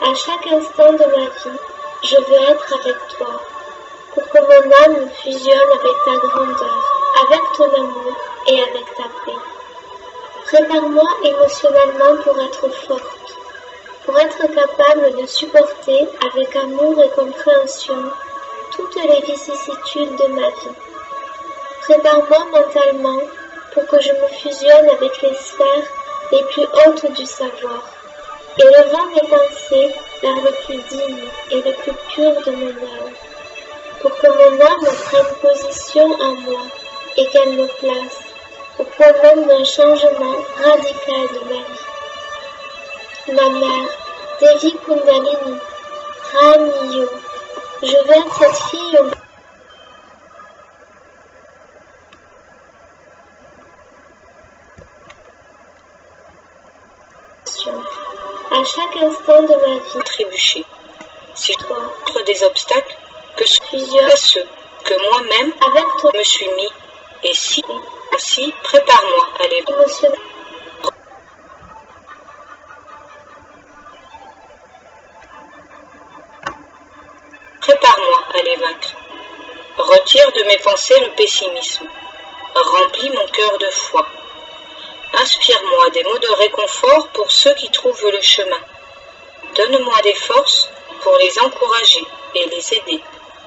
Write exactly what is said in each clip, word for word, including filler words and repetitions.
À chaque instant de ma vie, je veux être avec toi, pour que mon âme fusionne avec ta grandeur, avec ton amour et avec ta paix. Prépare-moi émotionnellement pour être forte, pour être capable de supporter avec amour et compréhension toutes les vicissitudes de ma vie. Prépare-moi mentalement pour que je me fusionne avec les sphères les plus hautes du savoir, élevant mes pensées vers le plus digne et le plus pur de mon âme, pour que mon âme prenne position en moi et qu'elle me place au point même d'un changement radical de ma vie. Ma mère, Devi Kundalini, Ramiyo, je veux être cette fille au à chaque instant de ma vie. Trébucher. Si je Toi, rencontre des obstacles, que ce fusionne soit ceux que moi-même avec toi me suis mis, et si aussi, prépare-moi à les émotionnellement. Prépare-moi à les vaincre. Retire de mes pensées le pessimisme. Remplis mon cœur de foi. Inspire-moi des mots de réconfort pour ceux qui trouvent le chemin. Donne-moi des forces pour les encourager et les aider.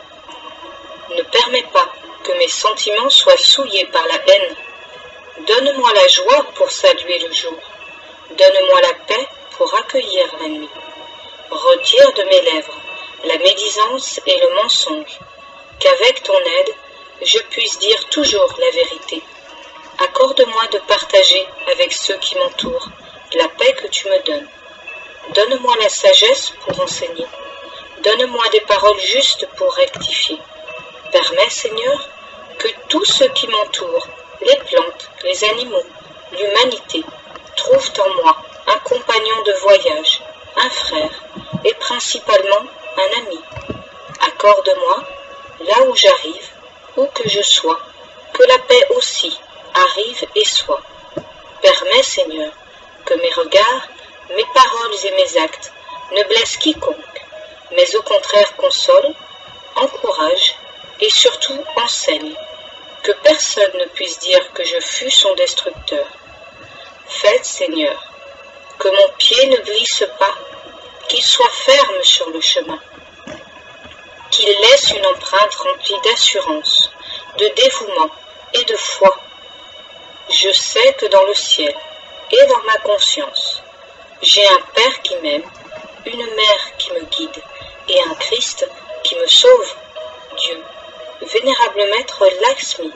Ne permets pas que mes sentiments soient souillés par la haine. Donne-moi la joie pour saluer le jour. Donne-moi la paix pour accueillir la nuit. Retire de mes lèvres la médisance et le mensonge, qu'avec ton aide, je puisse dire toujours la vérité. Accorde-moi de partager avec ceux qui m'entourent la paix que tu me donnes. Donne-moi la sagesse pour enseigner. Donne-moi des paroles justes pour rectifier. Permets, Seigneur, que tous ceux qui m'entourent, les plantes, les animaux, l'humanité, trouvent en moi un compagnon de voyage, un frère et principalement un ami. Accorde-moi, là où j'arrive, où que je sois, que la paix aussi arrive et soit. Permets, Seigneur, que mes regards, mes paroles et mes actes ne blessent quiconque, mais au contraire consolent, encouragent et surtout enseignent. Que personne ne puisse dire que je fus son destructeur. Faites, Seigneur, que mon pied ne glisse pas, qu'il soit ferme sur le chemin, qu'il laisse une empreinte remplie d'assurance, de dévouement et de foi. Je sais que dans le ciel et dans ma conscience, j'ai un Père qui m'aime, une mère qui me guide et un Christ qui me sauve. Dieu, vénérable maître Lakshmi.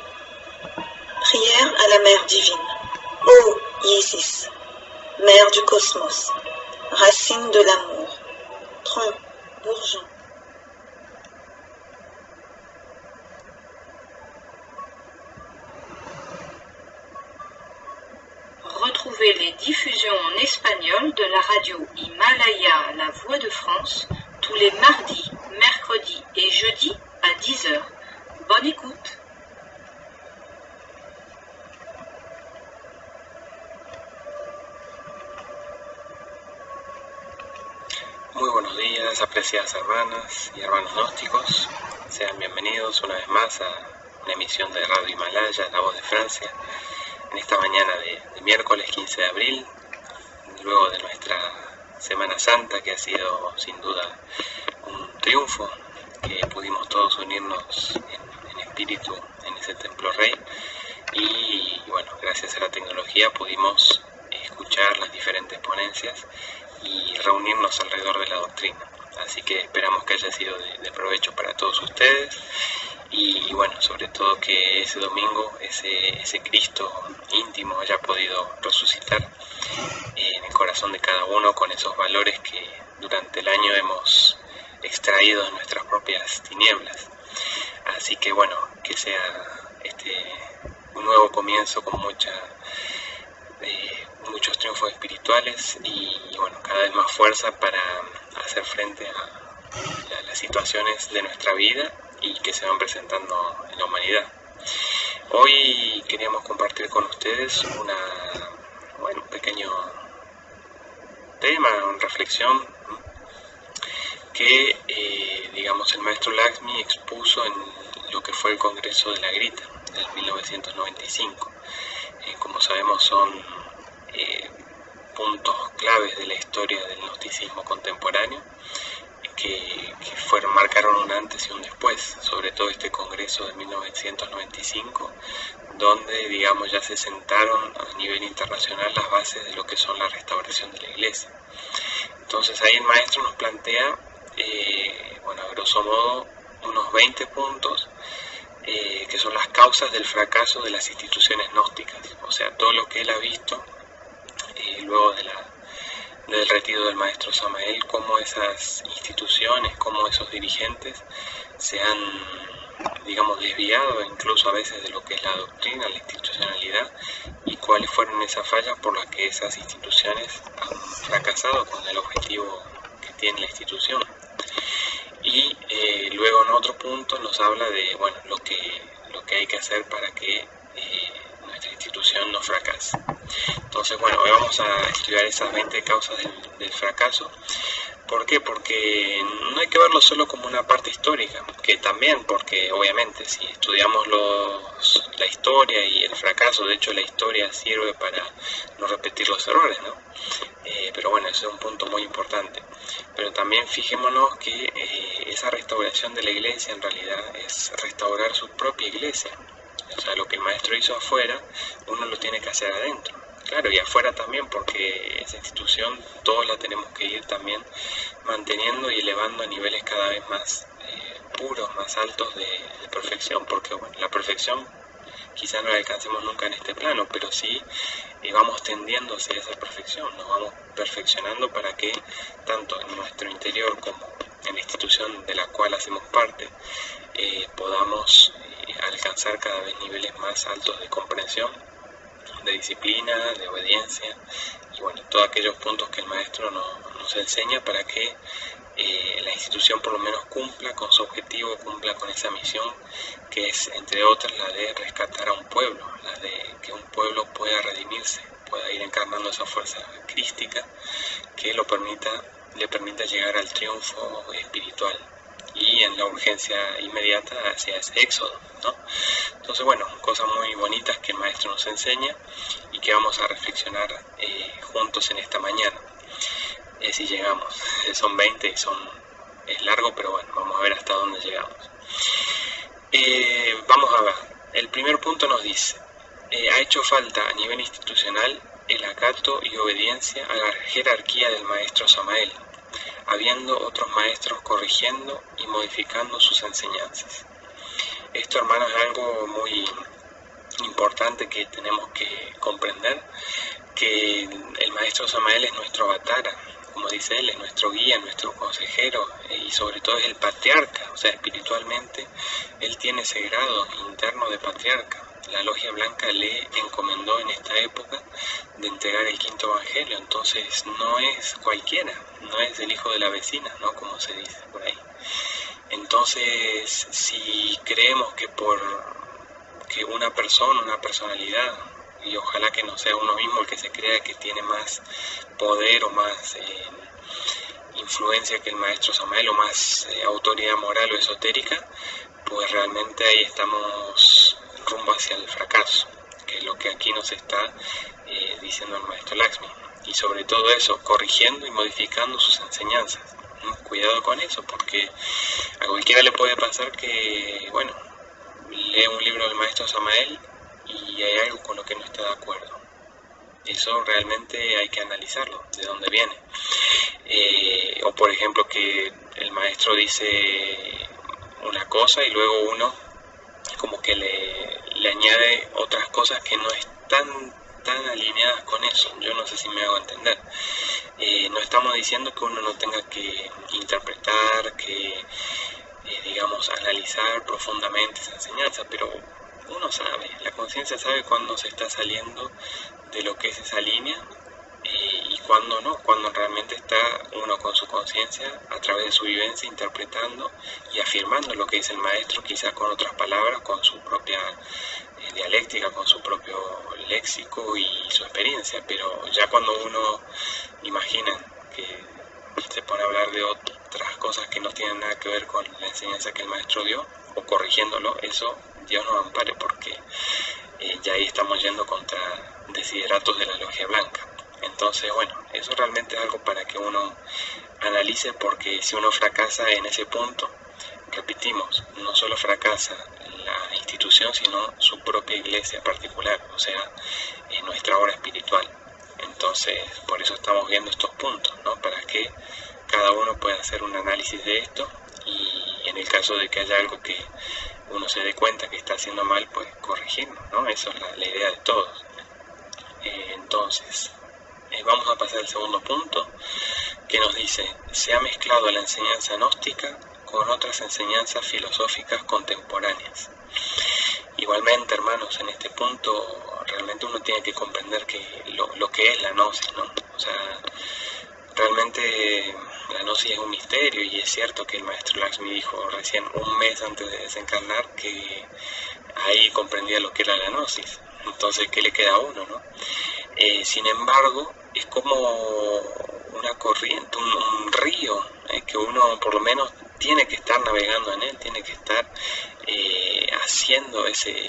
Prière à la Mère divine. Ô Isis, Mère du cosmos, racine de l'amour, tronc, bourgeon. Retrouvez les diffusions en espagnol de la radio Himalaya La Voix de France tous les mardis, mercredis et jeudis à dix heures. Bonne écoute. Muy buenos días, apreciadas hermanas y hermanos gnósticos. Sean bienvenidos una vez más a una emisión de Radio Himalaya, La Voz de Francia, en esta mañana de, de miércoles quince de abril, luego de nuestra Semana Santa, que ha sido sin duda un triunfo, que pudimos todos unirnos en, en espíritu en ese templo rey y, y bueno, gracias a la tecnología pudimos escuchar las diferentes ponencias y reunirnos alrededor de la doctrina. Así que esperamos que haya sido de, de provecho para todos ustedes y, y bueno, sobre todo que ese domingo ese, ese Cristo íntimo haya podido resucitar en el corazón de cada uno con esos valores que durante el año hemos extraído de nuestras propias tinieblas. Así que bueno, que sea este un nuevo comienzo con mucha eh, muchos triunfos espirituales y, y bueno, cada vez más fuerza para hacer frente a, a las situaciones de nuestra vida y que se van presentando en la humanidad. Hoy queríamos compartir con ustedes una, bueno, un pequeño tema, una reflexión que, eh, digamos, el maestro Laxmi expuso en lo que fue el Congreso de la Grita del mil novecientos noventa y cinco. Eh, como sabemos, son eh, puntos claves de la historia del gnosticismo contemporáneo que, que fueron, marcaron un antes y un después, sobre todo este Congreso de mil novecientos noventa y cinco, donde, digamos, ya se sentaron a nivel internacional las bases de lo que son la restauración de la Iglesia. Entonces ahí el maestro nos plantea, eh, bueno, a grosso modo, unos veinte puntos, eh, que son las causas del fracaso de las instituciones gnósticas, o sea, todo lo que él ha visto eh, luego de la, del retiro del maestro Samael, cómo esas instituciones, cómo esos dirigentes se han, digamos, desviado incluso a veces de lo que es la doctrina, la institucionalidad, y cuáles fueron esas fallas por las que esas instituciones han fracasado con el objetivo que tiene la institución. Y eh, luego en otro punto nos habla de, bueno, lo que, lo que hay que hacer para que eh, nuestra institución no fracase. Entonces, bueno, hoy vamos a estudiar esas veinte causas del, del fracaso. ¿Por qué? Porque no hay que verlo solo como una parte histórica, que también, porque obviamente si estudiamos los, la historia y el fracaso, de hecho la historia sirve para no repetir los errores, ¿no? Eh, pero bueno, ese es un punto muy importante. Pero también fijémonos que eh, esa restauración de la iglesia en realidad es restaurar su propia iglesia. O sea, lo que el maestro hizo afuera, uno lo tiene que hacer adentro. Claro, y afuera también, porque esa institución todos la tenemos que ir también manteniendo y elevando a niveles cada vez más eh, puros, más altos de, de perfección, porque bueno, la perfección quizá no la alcancemos nunca en este plano, pero sí eh, vamos tendiendo hacia esa perfección, nos vamos perfeccionando para que tanto en nuestro interior como en la institución de la cual hacemos parte eh, podamos eh, alcanzar cada vez niveles más altos de comprensión, de disciplina, de obediencia y bueno, todos aquellos puntos que el maestro no, nos enseña para que eh, la institución por lo menos cumpla con su objetivo, cumpla con esa misión que es, entre otras, la de rescatar a un pueblo, la de que un pueblo pueda redimirse, pueda ir encarnando esa fuerza crística que lo permita, le permita llegar al triunfo espiritual y en la urgencia inmediata hacia ese éxodo, ¿no? Entonces, bueno, cosas muy bonitas que el maestro nos enseña y que vamos a reflexionar eh, juntos en esta mañana, eh, si llegamos. Son veinte y son, es largo, pero bueno, vamos a ver hasta dónde llegamos. Eh, vamos a ver, el primer punto nos dice, eh, ha hecho falta a nivel institucional el acato y obediencia a la jerarquía del maestro Samael, habiendo otros maestros corrigiendo y modificando sus enseñanzas. Esto, hermanos, es algo muy importante que tenemos que comprender, que el maestro Samael es nuestro avatara, como dice él, es nuestro guía, nuestro consejero y sobre todo es el patriarca, o sea, espiritualmente él tiene ese grado interno de patriarca. La Logia Blanca le encomendó en esta época de entregar el quinto evangelio, entonces no es cualquiera, no es el hijo de la vecina, ¿no? Como se dice por ahí. Entonces, si creemos que por que una persona, una personalidad, y ojalá que no sea uno mismo el que se crea que tiene más poder o más eh, influencia que el maestro Samael o más eh, autoridad moral o esotérica, pues realmente ahí estamos rumbo hacia el fracaso, que es lo que aquí nos está eh, diciendo el maestro Laxmi, y sobre todo eso, corrigiendo y modificando sus enseñanzas. ¿no? Cuidado con eso, porque a cualquiera le puede pasar que, bueno, lee un libro del maestro Samael y hay algo con lo que no está de acuerdo. Eso realmente hay que analizarlo, de dónde viene. Eh, o por ejemplo que el maestro dice una cosa y luego uno como que le, le añade otras cosas que no están tan alineadas con eso. Yo no sé si me hago entender. Eh, no estamos diciendo que uno no tenga que interpretar, que eh, digamos analizar profundamente esa enseñanza, pero uno sabe, la conciencia sabe cuándo se está saliendo de lo que es esa línea eh, y cuándo no, cuándo realmente está uno con su conciencia a través de su vivencia interpretando y afirmando lo que dice el maestro, quizás con otras palabras, con su propia eh, dialéctica, con su propio léxico y su experiencia, pero ya cuando uno imagina que se pone a hablar de otras cosas que no tienen nada que ver con la enseñanza que el maestro dio, o corrigiéndolo, eso Dios nos ampare, porque eh, ya ahí estamos yendo contra desideratos de la logia blanca. Entonces, bueno, eso realmente es algo para que uno analice, porque si uno fracasa en ese punto, repetimos, no solo fracasa la institución, sino su propia iglesia particular, o sea, en nuestra obra espiritual. Entonces, por eso estamos viendo estos puntos, ¿no? Para que cada uno pueda hacer un análisis de esto, y en el caso de que haya algo que uno se dé cuenta que está haciendo mal, pues corregirlo, ¿no? Eso es la, la idea de todos. Eh, entonces, eh, vamos a pasar al segundo punto, que nos dice: se ha mezclado la enseñanza gnóstica con otras enseñanzas filosóficas contemporáneas. Igualmente, hermanos, en este punto realmente uno tiene que comprender que lo, lo que es la gnosis, ¿no? O sea, realmente la gnosis es un misterio, y es cierto que el maestro Lakshmi dijo recién un mes antes de desencarnar que ahí comprendía lo que era la gnosis. Entonces, ¿qué le queda a uno, no? Eh, sin embargo, es como una corriente, un, un río, eh, que uno por lo menos tiene que estar navegando en él, tiene que estar eh, haciendo ese,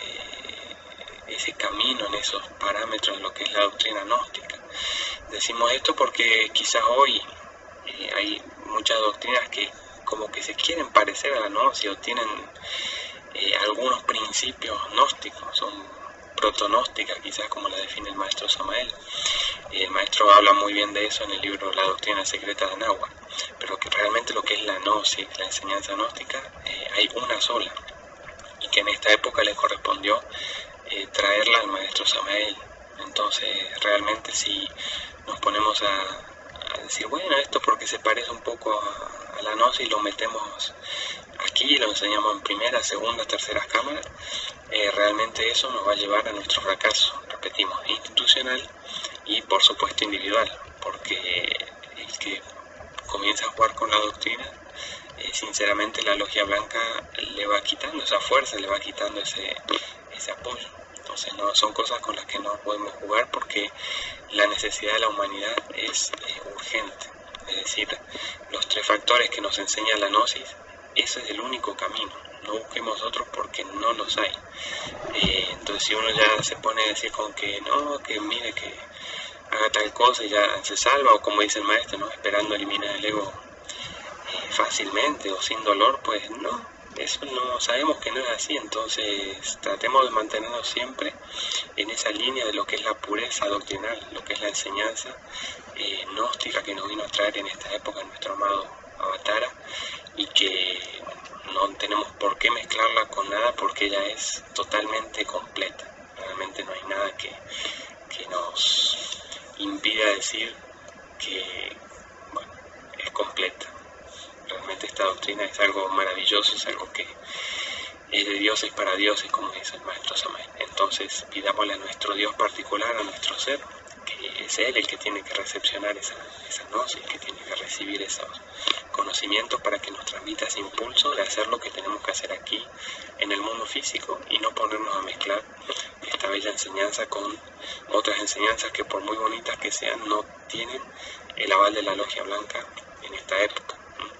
ese camino en esos parámetros de lo que es la doctrina gnóstica. Decimos esto porque quizás hoy eh, hay muchas doctrinas que como que se quieren parecer a la gnosis, o tienen eh, algunos principios gnósticos, son protonósticas, quizás como la define el maestro Samael. El maestro habla muy bien de eso en el libro La doctrina secreta de Nahuatl, pero que realmente lo que es la gnosis, la enseñanza gnóstica, eh, hay una sola, y que en esta época le correspondió eh, traerla al maestro Samael. Entonces, realmente si nos ponemos a, a decir, bueno, esto porque se parece un poco a, a la gnosis, lo metemos aquí, lo enseñamos en primera, segunda, terceras cámaras, eh, realmente eso nos va a llevar a nuestro fracaso, repetimos, institucional y por supuesto individual, porque el que comienza a jugar con la doctrina, eh, sinceramente la logia blanca le va quitando esa fuerza, le va quitando ese, ese apoyo. Entonces no son cosas con las que no podemos jugar, porque la necesidad de la humanidad es eh, urgente. Es decir, los tres factores que nos enseña la gnosis, ese es el único camino. No busquemos otros porque no los hay. Eh, entonces si uno ya se pone a decir con que no, que mire que haga tal cosa y ya se salva, o como dice el maestro, ¿no? Esperando eliminar el ego eh, fácilmente o sin dolor, pues no, eso no, sabemos que no es así. Entonces tratemos de mantenernos siempre en esa línea de lo que es la pureza doctrinal, lo que es la enseñanza eh, gnóstica que nos vino a traer en esta época nuestro amado Avatara, y que no tenemos por qué mezclarla con nada, porque ella es totalmente completa. Realmente no hay nada que, que nos impida decir que, bueno, es completa. Realmente esta doctrina es algo maravilloso, es algo que es de dioses para dioses, como dice el maestro Samael. Entonces pidámosle a nuestro Dios particular, a nuestro ser, que es Él el que tiene que recepcionar esa, esa gnosis, que tiene que recibir esos conocimientos para que nos transmita ese impulso de hacer lo que tenemos que hacer aquí en el mundo físico, y no ponernos a mezclar esta bella enseñanza con otras enseñanzas que, por muy bonitas que sean, no tienen el aval de la logia blanca en esta época.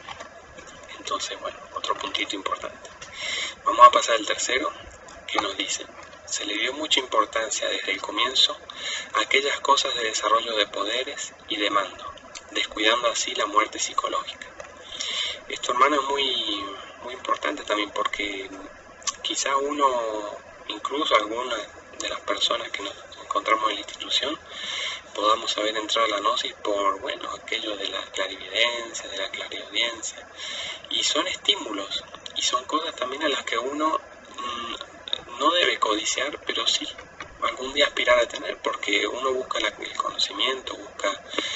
Entonces, bueno, otro puntito importante. Vamos a pasar al tercero, que nos dice: se le dio mucha importancia desde el comienzo a aquellas cosas de desarrollo de poderes y de mando, descuidando así la muerte psicológica. Esto, hermano, es muy, muy importante también, porque quizá uno, incluso algunas de las personas que nos encontramos en la institución, podamos haber entrado a la gnosis por, bueno, aquello de la clarividencia, de la clariaudiencia, y son estímulos, y son cosas también a las que uno mmm, no debe codiciar, pero sí algún día aspirar a tener, porque uno busca la, el conocimiento, busca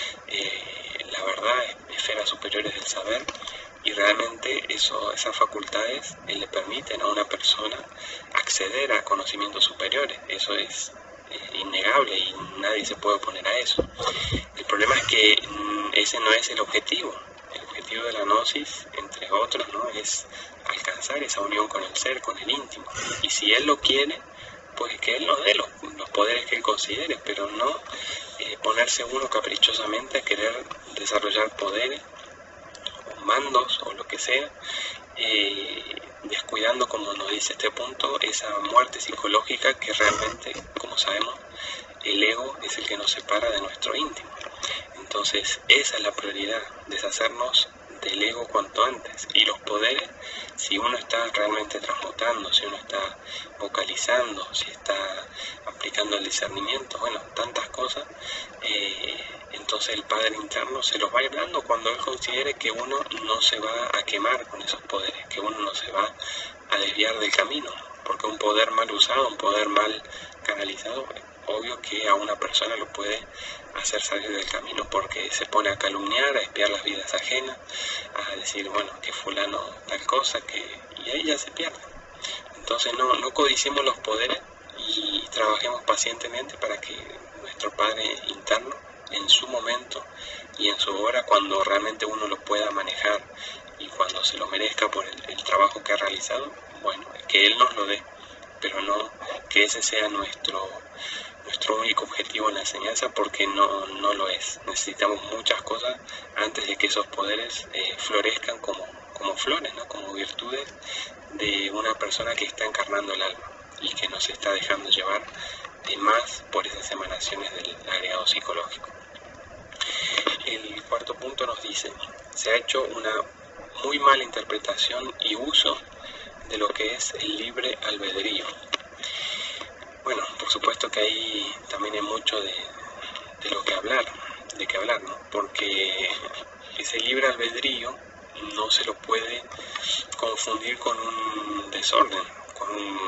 eh, la verdad, esferas superiores del saber, y realmente eso, esas facultades eh, le permiten a una persona acceder a conocimientos superiores. Eso es eh, innegable y nadie se puede oponer a eso. El problema es que mm, ese no es el objetivo. El objetivo de la gnosis, entre otros, ¿no?, es alcanzar esa unión con el ser, con el íntimo. Y si él lo quiere, pues que él nos dé los, los poderes que él considere, pero no eh, ponerse uno caprichosamente a querer desarrollar poderes mandos o lo que sea, eh, descuidando, como nos dice este punto, esa muerte psicológica que realmente, como sabemos, el ego es el que nos separa de nuestro íntimo. Entonces esa es la prioridad, deshacernos del ego cuanto antes. Y los poderes, si uno está realmente transmutando, si uno está vocalizando, si está aplicando el discernimiento, bueno, tantas cosas, eh, entonces el Padre interno se los va a ir dando cuando Él considere que uno no se va a quemar con esos poderes, que uno no se va a desviar del camino, porque un poder mal usado, un poder mal canalizado, obvio que a una persona lo puede hacer salir del camino, porque se pone a calumniar, a espiar las vidas ajenas, a decir, bueno, que fulano tal cosa, que y ahí ya se pierde. Entonces no, no codiciemos los poderes y trabajemos pacientemente para que nuestro Padre interno, en su momento y en su hora, cuando realmente uno lo pueda manejar y cuando se lo merezca por el, el trabajo que ha realizado, bueno, que Él nos lo dé, pero no que ese sea nuestro nuestro único objetivo en la enseñanza, porque no, no lo es. Necesitamos muchas cosas antes de que esos poderes eh, florezcan como, como flores, ¿no? Como virtudes de una persona que está encarnando el alma y que nos está dejando llevar de más por esas emanaciones del agregado psicológico. El cuarto punto nos dice, se ha hecho una muy mala interpretación y uso de lo que es el libre albedrío. Bueno, por supuesto que ahí también hay mucho de, de lo que hablar, de qué hablar, ¿no? Porque ese libre albedrío no se lo puede confundir con un desorden, con un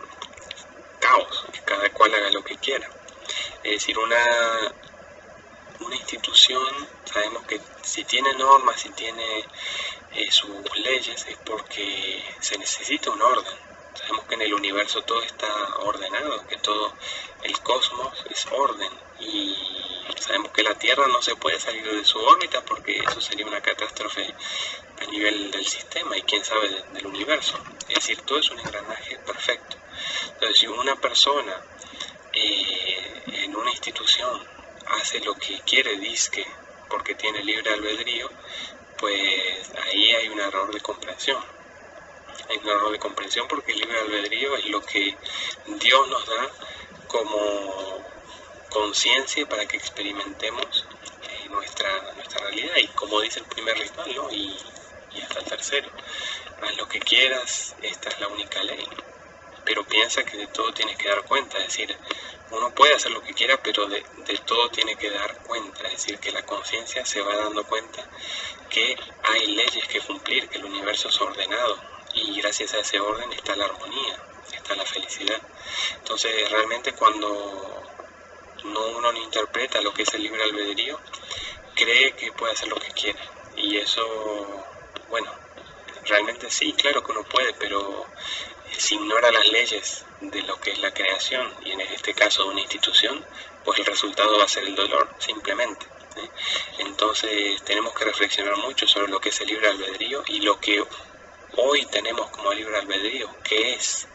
caos, que cada cual haga lo que quiera. Es decir, una, una institución, sabemos que si tiene normas, si tiene eh, sus leyes, es porque se necesita un orden. Sabemos que en el universo todo está ordenado, que todo el cosmos es orden, y sabemos que la Tierra no se puede salir de su órbita porque eso sería una catástrofe a nivel del sistema y quién sabe de, del universo. Es decir, todo es un engranaje perfecto. Entonces, si una persona eh, en una institución hace lo que quiere, dizque, porque tiene libre albedrío, pues ahí hay un error de comprensión. Hay un error de comprensión porque el libre albedrío es lo que Dios nos da como conciencia para que experimentemos eh, nuestra, nuestra realidad. Y como dice el primer ritual, ¿no? y, y hasta el tercero, haz lo que quieras, esta es la única ley. Pero piensa que de todo tienes que dar cuenta, es decir, uno puede hacer lo que quiera, pero de, de todo tiene que dar cuenta, es decir, que la conciencia se va dando cuenta que hay leyes que cumplir, que el universo es ordenado. Y gracias a ese orden está la armonía, está la felicidad. Entonces realmente cuando no uno no interpreta lo que es el libre albedrío, cree que puede hacer lo que quiere. Y eso, bueno, realmente sí, claro que uno puede, pero si ignora las leyes de lo que es la creación, y en este caso de una institución, pues el resultado va a ser el dolor, simplemente. ¿eh? Entonces tenemos que reflexionar mucho sobre lo que es el libre albedrío y lo que hoy tenemos como libre albedrío, ¿qué es?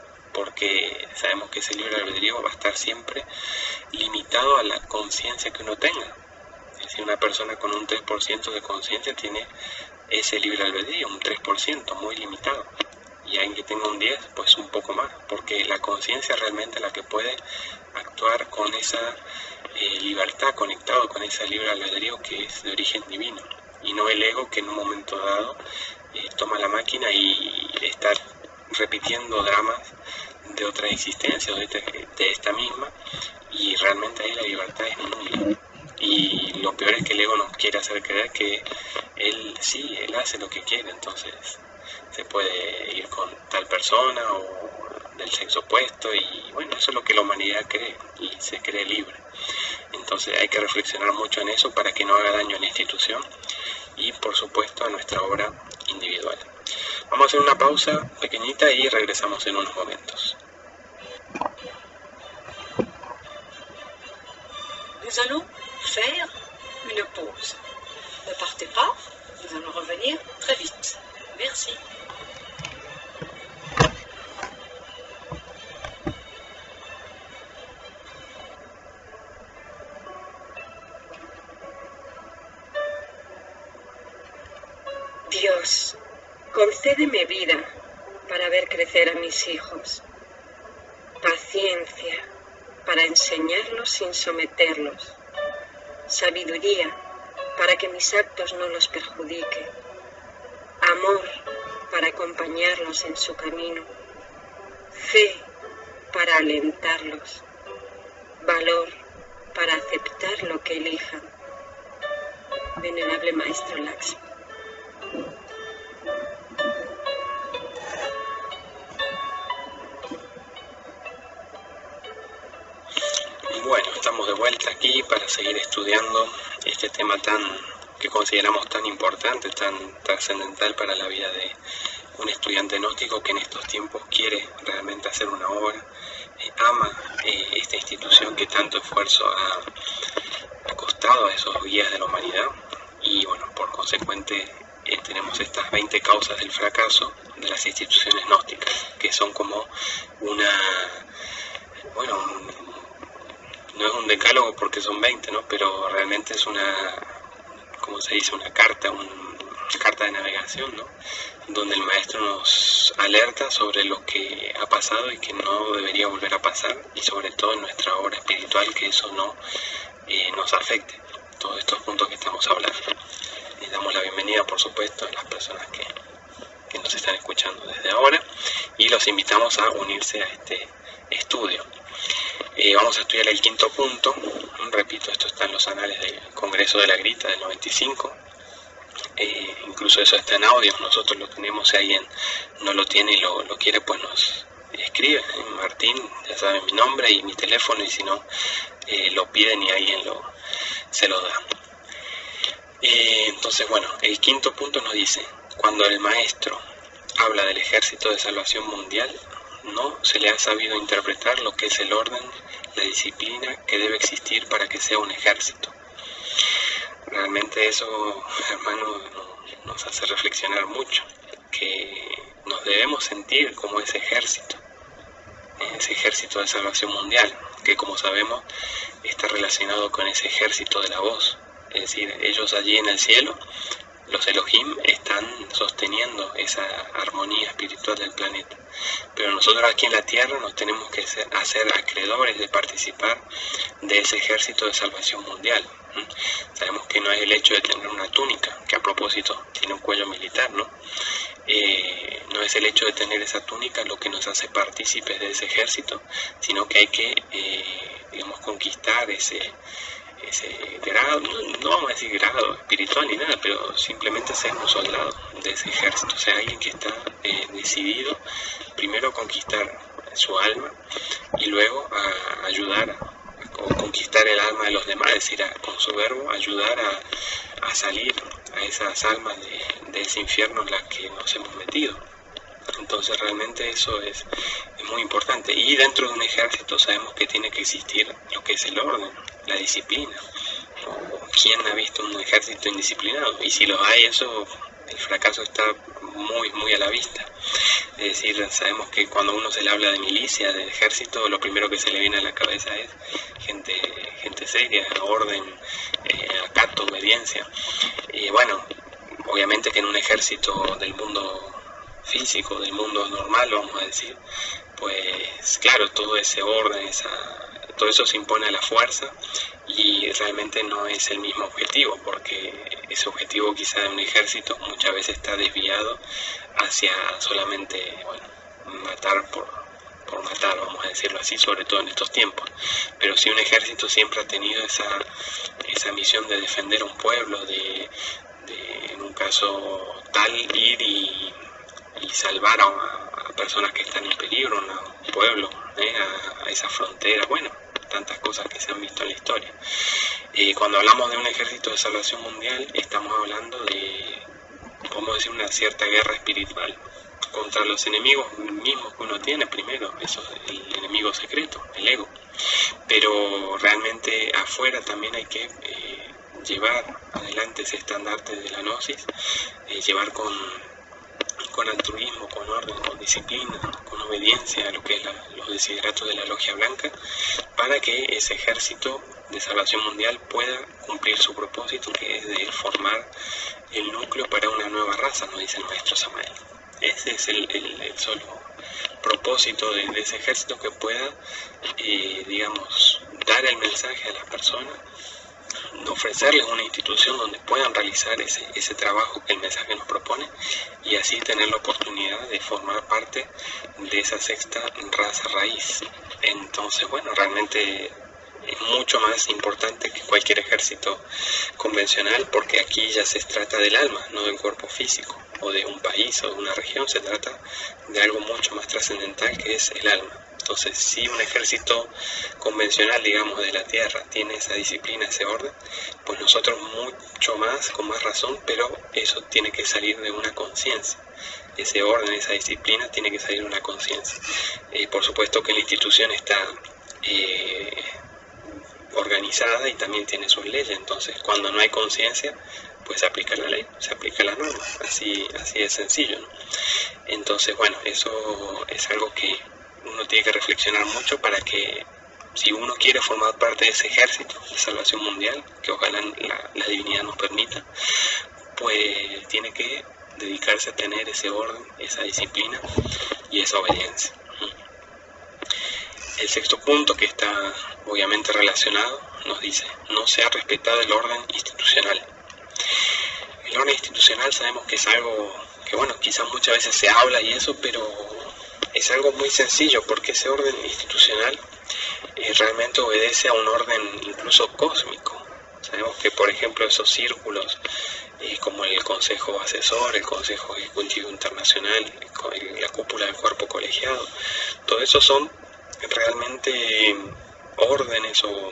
Porque sabemos que ese libre albedrío va a estar siempre limitado a la conciencia que uno tenga. Es decir, una persona con un tres por ciento de conciencia tiene ese libre albedrío, un tres por ciento muy limitado. Y alguien que tenga un diez, pues un poco más, porque la conciencia realmente es la que puede actuar con esa eh, libertad, conectado con ese libre albedrío que es de origen divino, y no el ego que en un momento dado eh, toma la máquina y está repitiendo dramas de otra existencia o de, este, de esta misma, y realmente ahí la libertad es nula. Y lo peor es que el ego nos quiere hacer creer que él sí, él hace lo que quiere, entonces se puede ir con tal persona o del sexo opuesto, y bueno, eso es lo que la humanidad cree y se cree libre. Entonces hay que reflexionar mucho en eso para que no haga daño a la institución y por supuesto a nuestra obra individual. Vamos a hacer una pausa pequeñita y regresamos en unos momentos. Nous allons faire une pause. Ne partez pas, nous allons revenir très vite. Merci. Dios, concédeme vida para ver crecer a mis hijos, paciencia para enseñarlos sin someterlos, sabiduría para que mis actos no los perjudiquen, amor para acompañarlos en su camino, fe para alentarlos, valor para aceptar lo que elijan. Venerable Maestro Laxmi. Bueno, estamos de vuelta aquí para seguir estudiando este tema tan que consideramos tan importante, tan trascendental para la vida de un estudiante gnóstico que en estos tiempos quiere realmente hacer una obra, eh, ama eh, esta institución que tanto esfuerzo ha, ha costado a esos guías de la humanidad, y bueno, por consecuente eh, tenemos estas veinte causas del fracaso de las instituciones gnósticas, que son como una, bueno, un, no es un decálogo porque son veinte, ¿no? Pero realmente es una, ¿cómo se dice? Una carta, un, una carta de navegación, ¿no? Donde el maestro nos alerta sobre lo que ha pasado y que no debería volver a pasar, y sobre todo en nuestra obra espiritual, que eso no eh, nos afecte, todos estos puntos que estamos hablando. Les damos la bienvenida, por supuesto, a las personas que, que nos están escuchando desde ahora, y los invitamos a unirse a este estudio. Eh, vamos a estudiar el quinto punto. Repito, esto está en los anales del Congreso de la Grita del noventa y cinco. Eh, incluso eso está en audio, nosotros lo tenemos. Si alguien no lo tiene y lo, lo quiere, pues nos escribe. Eh, Martín, ya saben mi nombre y mi teléfono, y si no, eh, lo piden y alguien lo, se lo da. Eh, entonces, bueno, el quinto punto nos dice: cuando el maestro habla del ejército de salvación mundial, no se le ha sabido interpretar lo que es el orden, la disciplina que debe existir para que sea un ejército. Realmente eso, hermano, nos hace reflexionar mucho, que nos debemos sentir como ese ejército, ese ejército de salvación mundial, que como sabemos está relacionado con ese ejército de la voz. Es decir, ellos allí en el cielo, los Elohim, están sosteniendo esa armonía espiritual del planeta. Pero nosotros aquí en la tierra nos tenemos que hacer acreedores de participar de ese ejército de salvación mundial. ¿Mm? Sabemos que no es el hecho de tener una túnica, que a propósito tiene un cuello militar, ¿no? Eh, no es el hecho de tener esa túnica lo que nos hace partícipes de ese ejército, sino que hay que, eh, digamos, conquistar ese... ese grado, no, no vamos a decir grado espiritual ni nada, pero simplemente ser un soldado de ese ejército, o sea, alguien que está eh, decidido primero a conquistar su alma y luego a ayudar a, o conquistar el alma de los demás, es decir, a, con su verbo ayudar a, a salir a esas almas de, de ese infierno en las que nos hemos metido. Entonces realmente eso es, es muy importante, y dentro de un ejército sabemos que tiene que existir lo que es el orden, la disciplina. ¿Quién ha visto un ejército indisciplinado? Y si los hay, eso, el fracaso está muy muy a la vista. Es decir, sabemos que cuando uno se le habla de milicia, de ejército, lo primero que se le viene a la cabeza es gente gente seria, orden, eh, acato, obediencia. Y bueno, obviamente que en un ejército del mundo físico, del mundo normal, vamos a decir, pues claro, todo ese orden, esa, todo eso se impone a la fuerza, y realmente no es el mismo objetivo, porque ese objetivo quizá de un ejército muchas veces está desviado hacia solamente, bueno, matar por, por matar, vamos a decirlo así, sobre todo en estos tiempos. Pero si un ejército siempre ha tenido esa, esa misión de defender un pueblo, de, de en un caso tal ir y y salvar a, a personas que están en peligro, a un pueblo, ¿eh? a, a esa frontera, bueno, tantas cosas que se han visto en la historia. Eh, cuando hablamos de un ejército de salvación mundial, estamos hablando de, podemos decir, una cierta guerra espiritual contra los enemigos mismos que uno tiene primero, eso es el enemigo secreto, el ego. Pero realmente afuera también hay que eh, llevar adelante ese estandarte de la gnosis, eh, llevar con con altruismo, con orden, con disciplina, con obediencia a lo que es la, los desideratos de la logia blanca, para que ese ejército de salvación mundial pueda cumplir su propósito, que es de formar el núcleo para una nueva raza, nos dice el maestro Samael. Ese es el, el, el solo propósito de, de ese ejército, que pueda, eh, digamos, dar el mensaje a las personas, ofrecerles una institución donde puedan realizar ese, ese trabajo que el mensaje nos propone, y así tener la oportunidad de formar parte de esa sexta raza raíz. Entonces, bueno, realmente es mucho más importante que cualquier ejército convencional, porque aquí ya se trata del alma, no del cuerpo físico, o de un país o de una región. Se trata de algo mucho más trascendental, que es el alma. Entonces, si un ejército convencional, digamos, de la tierra tiene esa disciplina, ese orden, pues nosotros mucho más, con más razón, pero eso tiene que salir de una conciencia. Ese orden, esa disciplina tiene que salir de una conciencia. Eh, por supuesto que la institución está eh, organizada y también tiene sus leyes. Entonces, cuando no hay conciencia, pues se aplica la ley, se aplica la norma. Así, así de sencillo, ¿no? Entonces, bueno, eso es algo que uno tiene que reflexionar mucho, para que, si uno quiere formar parte de ese ejército de salvación mundial, que ojalá la, la divinidad nos permita, pues tiene que dedicarse a tener ese orden, esa disciplina y esa obediencia. El sexto punto, que está obviamente relacionado, nos dice: no se ha respetado el orden institucional. El orden institucional sabemos que es algo que, bueno, quizás muchas veces se habla y eso, pero es algo muy sencillo, porque ese orden institucional eh, realmente obedece a un orden incluso cósmico. Sabemos que, por ejemplo, esos círculos eh, como el Consejo Asesor, el Consejo Ejecutivo Internacional, el, la cúpula del cuerpo colegiado, todo eso son realmente órdenes, o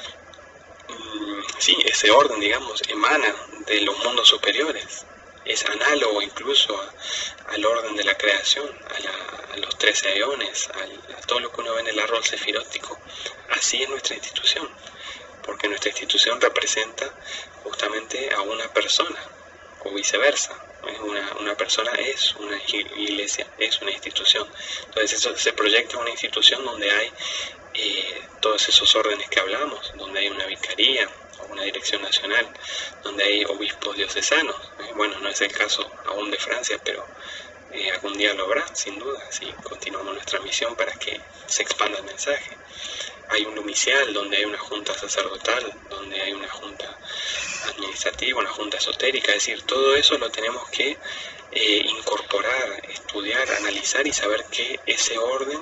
mm, sí, ese orden, digamos, emana de los mundos superiores. Es análogo incluso a, al orden de la creación, a, la, a los trece eones, a, a todo lo que uno ve en el árbol sefirótico. Así es nuestra institución, porque nuestra institución representa justamente a una persona, o viceversa. Una, una persona es una iglesia, es una institución. Entonces eso se proyecta en una institución donde hay eh, todos esos órdenes que hablamos, donde hay una vicaría, una dirección nacional, donde hay obispos diocesanos. Eh, bueno, no es el caso aún de Francia, pero eh, algún día lo habrá, sin duda, si continuamos nuestra misión para que se expanda el mensaje. Hay un lumicial, donde hay una junta sacerdotal, donde hay una junta administrativa, una junta esotérica. Es decir, todo eso lo tenemos que eh, incorporar, estudiar, analizar y saber que ese orden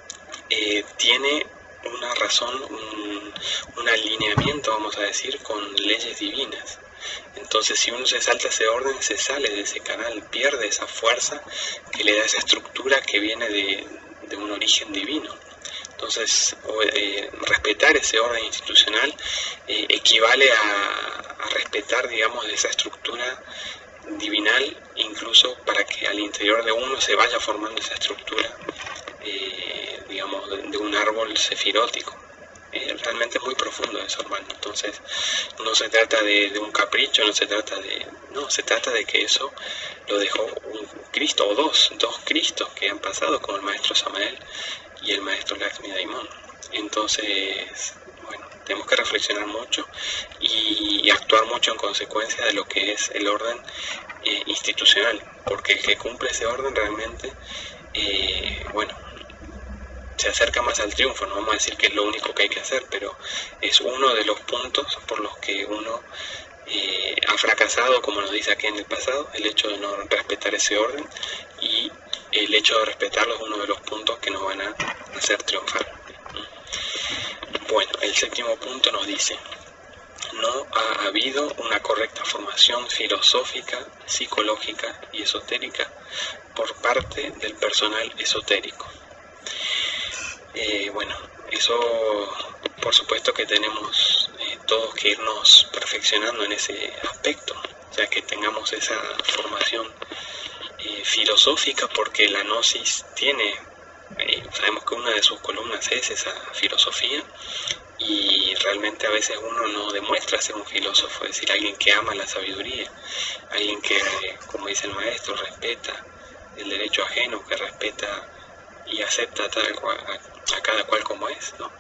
eh, tiene una razón, un, un alineamiento, vamos a decir, con leyes divinas. Entonces, si uno se salta ese orden, se sale de ese canal, pierde esa fuerza que le da esa estructura que viene de, de un origen divino. Entonces, eh, respetar ese orden institucional eh, equivale a, a respetar, digamos, esa estructura divinal, incluso para que al interior de uno se vaya formando esa estructura, eh, digamos, de, de un árbol sefirótico. Eh, realmente es muy profundo eso, hermano. Entonces, no se trata de, de un capricho, no se trata de... No, se trata de que eso lo dejó un Cristo, o dos, dos Cristos que han pasado, como el maestro Samael y el maestro Lakshmi Daimon. Entonces, bueno, tenemos que reflexionar mucho y, y actuar mucho en consecuencia de lo que es el orden eh, institucional, porque el que cumple ese orden realmente, eh, bueno, se acerca más al triunfo. No vamos a decir que es lo único que hay que hacer, pero es uno de los puntos por los que uno eh, ha fracasado, como nos dice aquí en el pasado, el hecho de no respetar ese orden, y el hecho de respetarlo es uno de los puntos que nos van a hacer triunfar. Bueno, el séptimo punto nos dice: no ha habido una correcta formación filosófica, psicológica y esotérica por parte del personal esotérico. Eh, bueno, eso por supuesto que tenemos eh, todos que irnos perfeccionando en ese aspecto, ya que tengamos esa formación eh, filosófica, porque la gnosis tiene, eh, sabemos que una de sus columnas es esa filosofía, y realmente a veces uno no demuestra ser un filósofo, es decir, alguien que ama la sabiduría, alguien que, como dice el maestro, respeta el derecho ajeno, que respeta y acepta a, tal cual, a, a cada cual como es, ¿no?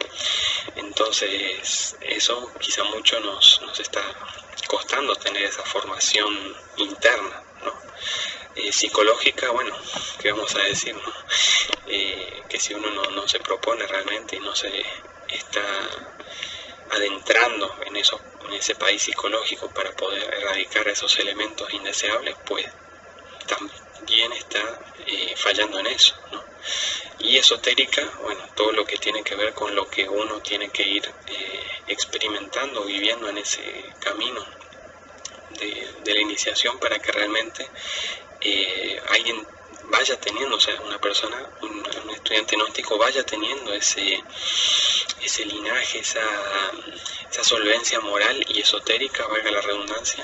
Entonces eso quizá mucho nos, nos está costando tener esa formación interna, ¿no? Eh, psicológica, bueno, ¿qué vamos a decir, no? Eh, que si uno no, no se propone realmente y no se está adentrando en, eso, en ese país psicológico para poder erradicar esos elementos indeseables, pues también está eh, fallando en eso, ¿no? Y esotérica, bueno, todo lo que tiene que ver con lo que uno tiene que ir eh, experimentando, viviendo en ese camino de, de la iniciación para que realmente eh, alguien vaya teniendo, o sea, una persona, un, un estudiante gnóstico vaya teniendo ese, ese linaje, esa, esa solvencia moral y esotérica, valga la redundancia,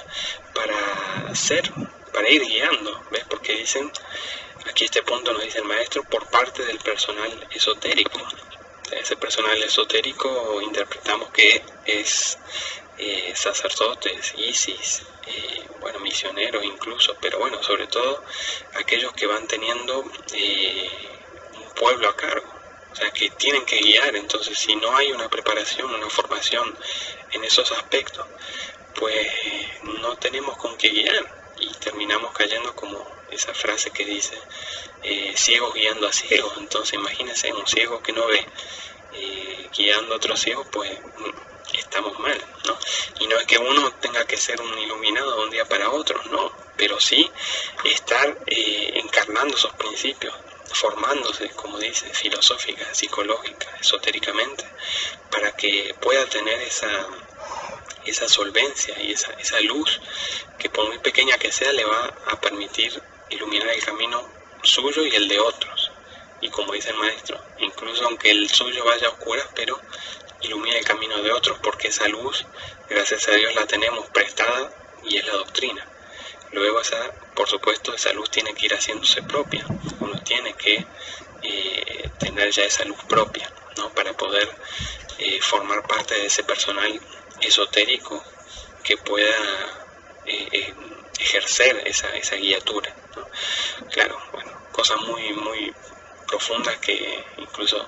para ser, para ir guiando, ¿ves? Porque dicen, aquí este punto nos dice el maestro, por parte del personal esotérico. O sea, ese personal esotérico interpretamos que es eh, sacerdotes, isis, eh, bueno, misioneros incluso, pero bueno, sobre todo aquellos que van teniendo eh, un pueblo a cargo, o sea, que tienen que guiar. Entonces, si no hay una preparación, una formación en esos aspectos, pues no tenemos con qué guiar y terminamos cayendo como esa frase que dice eh, ciegos guiando a ciegos. Entonces imagínense un ciego que no ve eh, guiando a otros ciegos, pues estamos mal, ¿no? Y no es que uno tenga que ser un iluminado de un día para otro, no, pero sí estar eh, encarnando esos principios, formándose, como dice, filosófica, psicológica, esotéricamente, para que pueda tener esa, esa solvencia y esa, esa luz que por muy pequeña que sea le va a permitir iluminar el camino suyo y el de otros. Y como dice el maestro, incluso aunque el suyo vaya a oscuras, pero ilumina el camino de otros, porque esa luz, gracias a Dios, la tenemos prestada y es la doctrina. Luego, esa, por supuesto, esa luz tiene que ir haciéndose propia. Uno tiene que eh, tener ya esa luz propia, ¿no? Para poder eh, formar parte de ese personal esotérico que pueda eh, eh, ejercer esa, esa guiatura, ¿no? Claro, bueno, cosas muy, muy profundas que incluso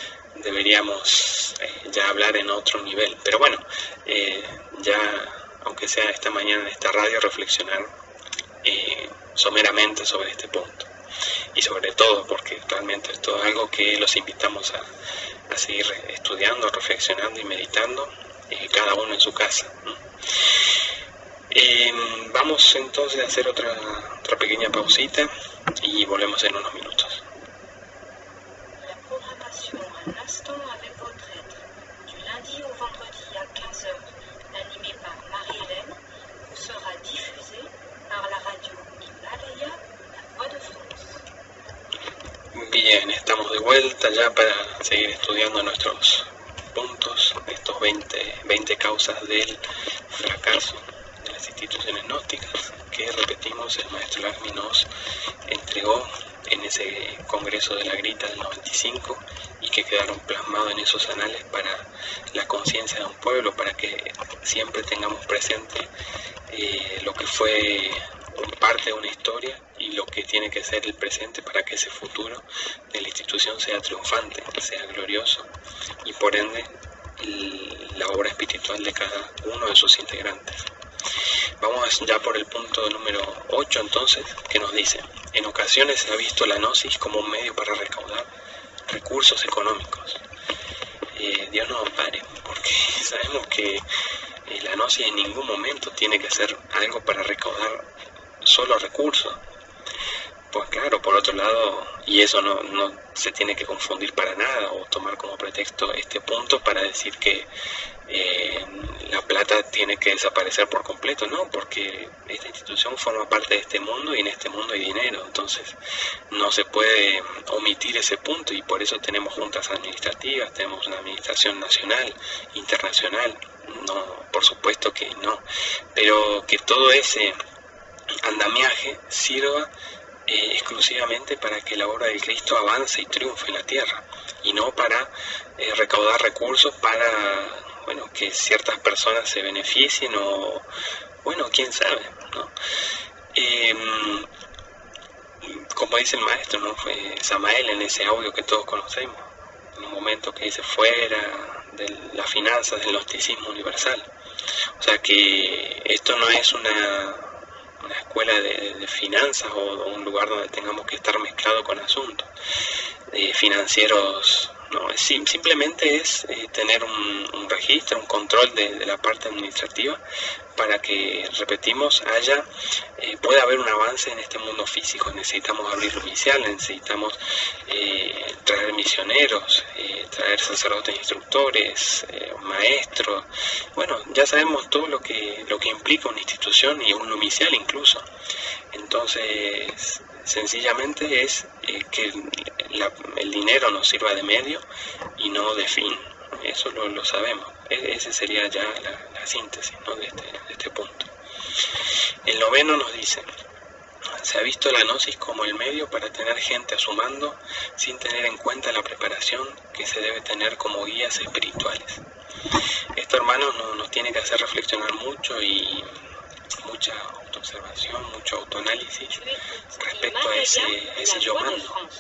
deberíamos eh, ya hablar en otro nivel, pero bueno, eh, ya aunque sea esta mañana en esta radio, reflexionar eh, someramente sobre este punto, y sobre todo porque realmente esto es algo que los invitamos a, a seguir estudiando, reflexionando y meditando, eh, cada uno en su casa, ¿no? Eh, vamos entonces a hacer otra, otra pequeña pausita y volvemos en unos minutos. La programmation Un instant avec votre aide, du lundi au vendredi à quinze heures, animée par Marie-Hélène, vous sera diffusée par la radio Himalaya, la Voix de France. Bien, estamos de vuelta ya para seguir estudiando nuestros puntos, estos veinte, veinte causas del fracaso de las instituciones gnósticas, que repetimos, el maestro Lakshmi nos entregó en ese congreso de la Grita del noventa y cinco y que quedaron plasmados en esos anales para la conciencia de un pueblo, para que siempre tengamos presente eh, lo que fue parte de una historia y lo que tiene que ser el presente para que ese futuro de la institución sea triunfante, sea glorioso y por ende la obra espiritual de cada uno de sus integrantes. Vamos ya por el punto número ocho entonces, que nos dice: en ocasiones se ha visto la gnosis como un medio para recaudar recursos económicos. Eh, Dios nos ampare, porque sabemos que eh, la gnosis en ningún momento tiene que ser algo para recaudar solo recursos. Pues claro, por otro lado, y eso no, no se tiene que confundir para nada o tomar como pretexto este punto para decir que eh, la plata tiene que desaparecer por completo, no, porque esta institución forma parte de este mundo y en este mundo hay dinero, entonces no se puede omitir ese punto y por eso tenemos juntas administrativas, tenemos una administración nacional, internacional, no, por supuesto que no, pero que todo ese andamiaje sirva Eh, exclusivamente para que la obra del Cristo avance y triunfe en la tierra y no para eh, recaudar recursos para, bueno, que ciertas personas se beneficien o, bueno, quién sabe, ¿no? Eh, como dice el maestro, ¿no? Fue Samael en ese audio que todos conocemos, en un momento que dice fuera de las finanzas del gnosticismo universal. O sea que esto no es una, una escuela de, de finanzas o un lugar donde tengamos que estar mezclado con asuntos eh, financieros. No, es, simplemente es eh, tener un, un registro, un control de, de la parte administrativa para que, repetimos, haya, eh, pueda haber un avance en este mundo físico. Necesitamos abrir misiales, necesitamos eh, traer misioneros, eh, traer sacerdotes instructores, eh, maestros. Bueno, ya sabemos todo lo que, lo que implica una institución y un misial incluso. Entonces, sencillamente es eh, que la, el dinero nos sirva de medio y no de fin. Eso lo, lo sabemos. E esa sería ya la, la síntesis, ¿no? de, este, de este punto. El noveno nos dice: se ha visto la gnosis como el medio para tener gente a su mando sin tener en cuenta la preparación que se debe tener como guías espirituales. Esto, hermanos, nos, nos tiene que hacer reflexionar mucho y mucha autoobservación, mucho autoanálisis respecto a ese, a ese yo mando.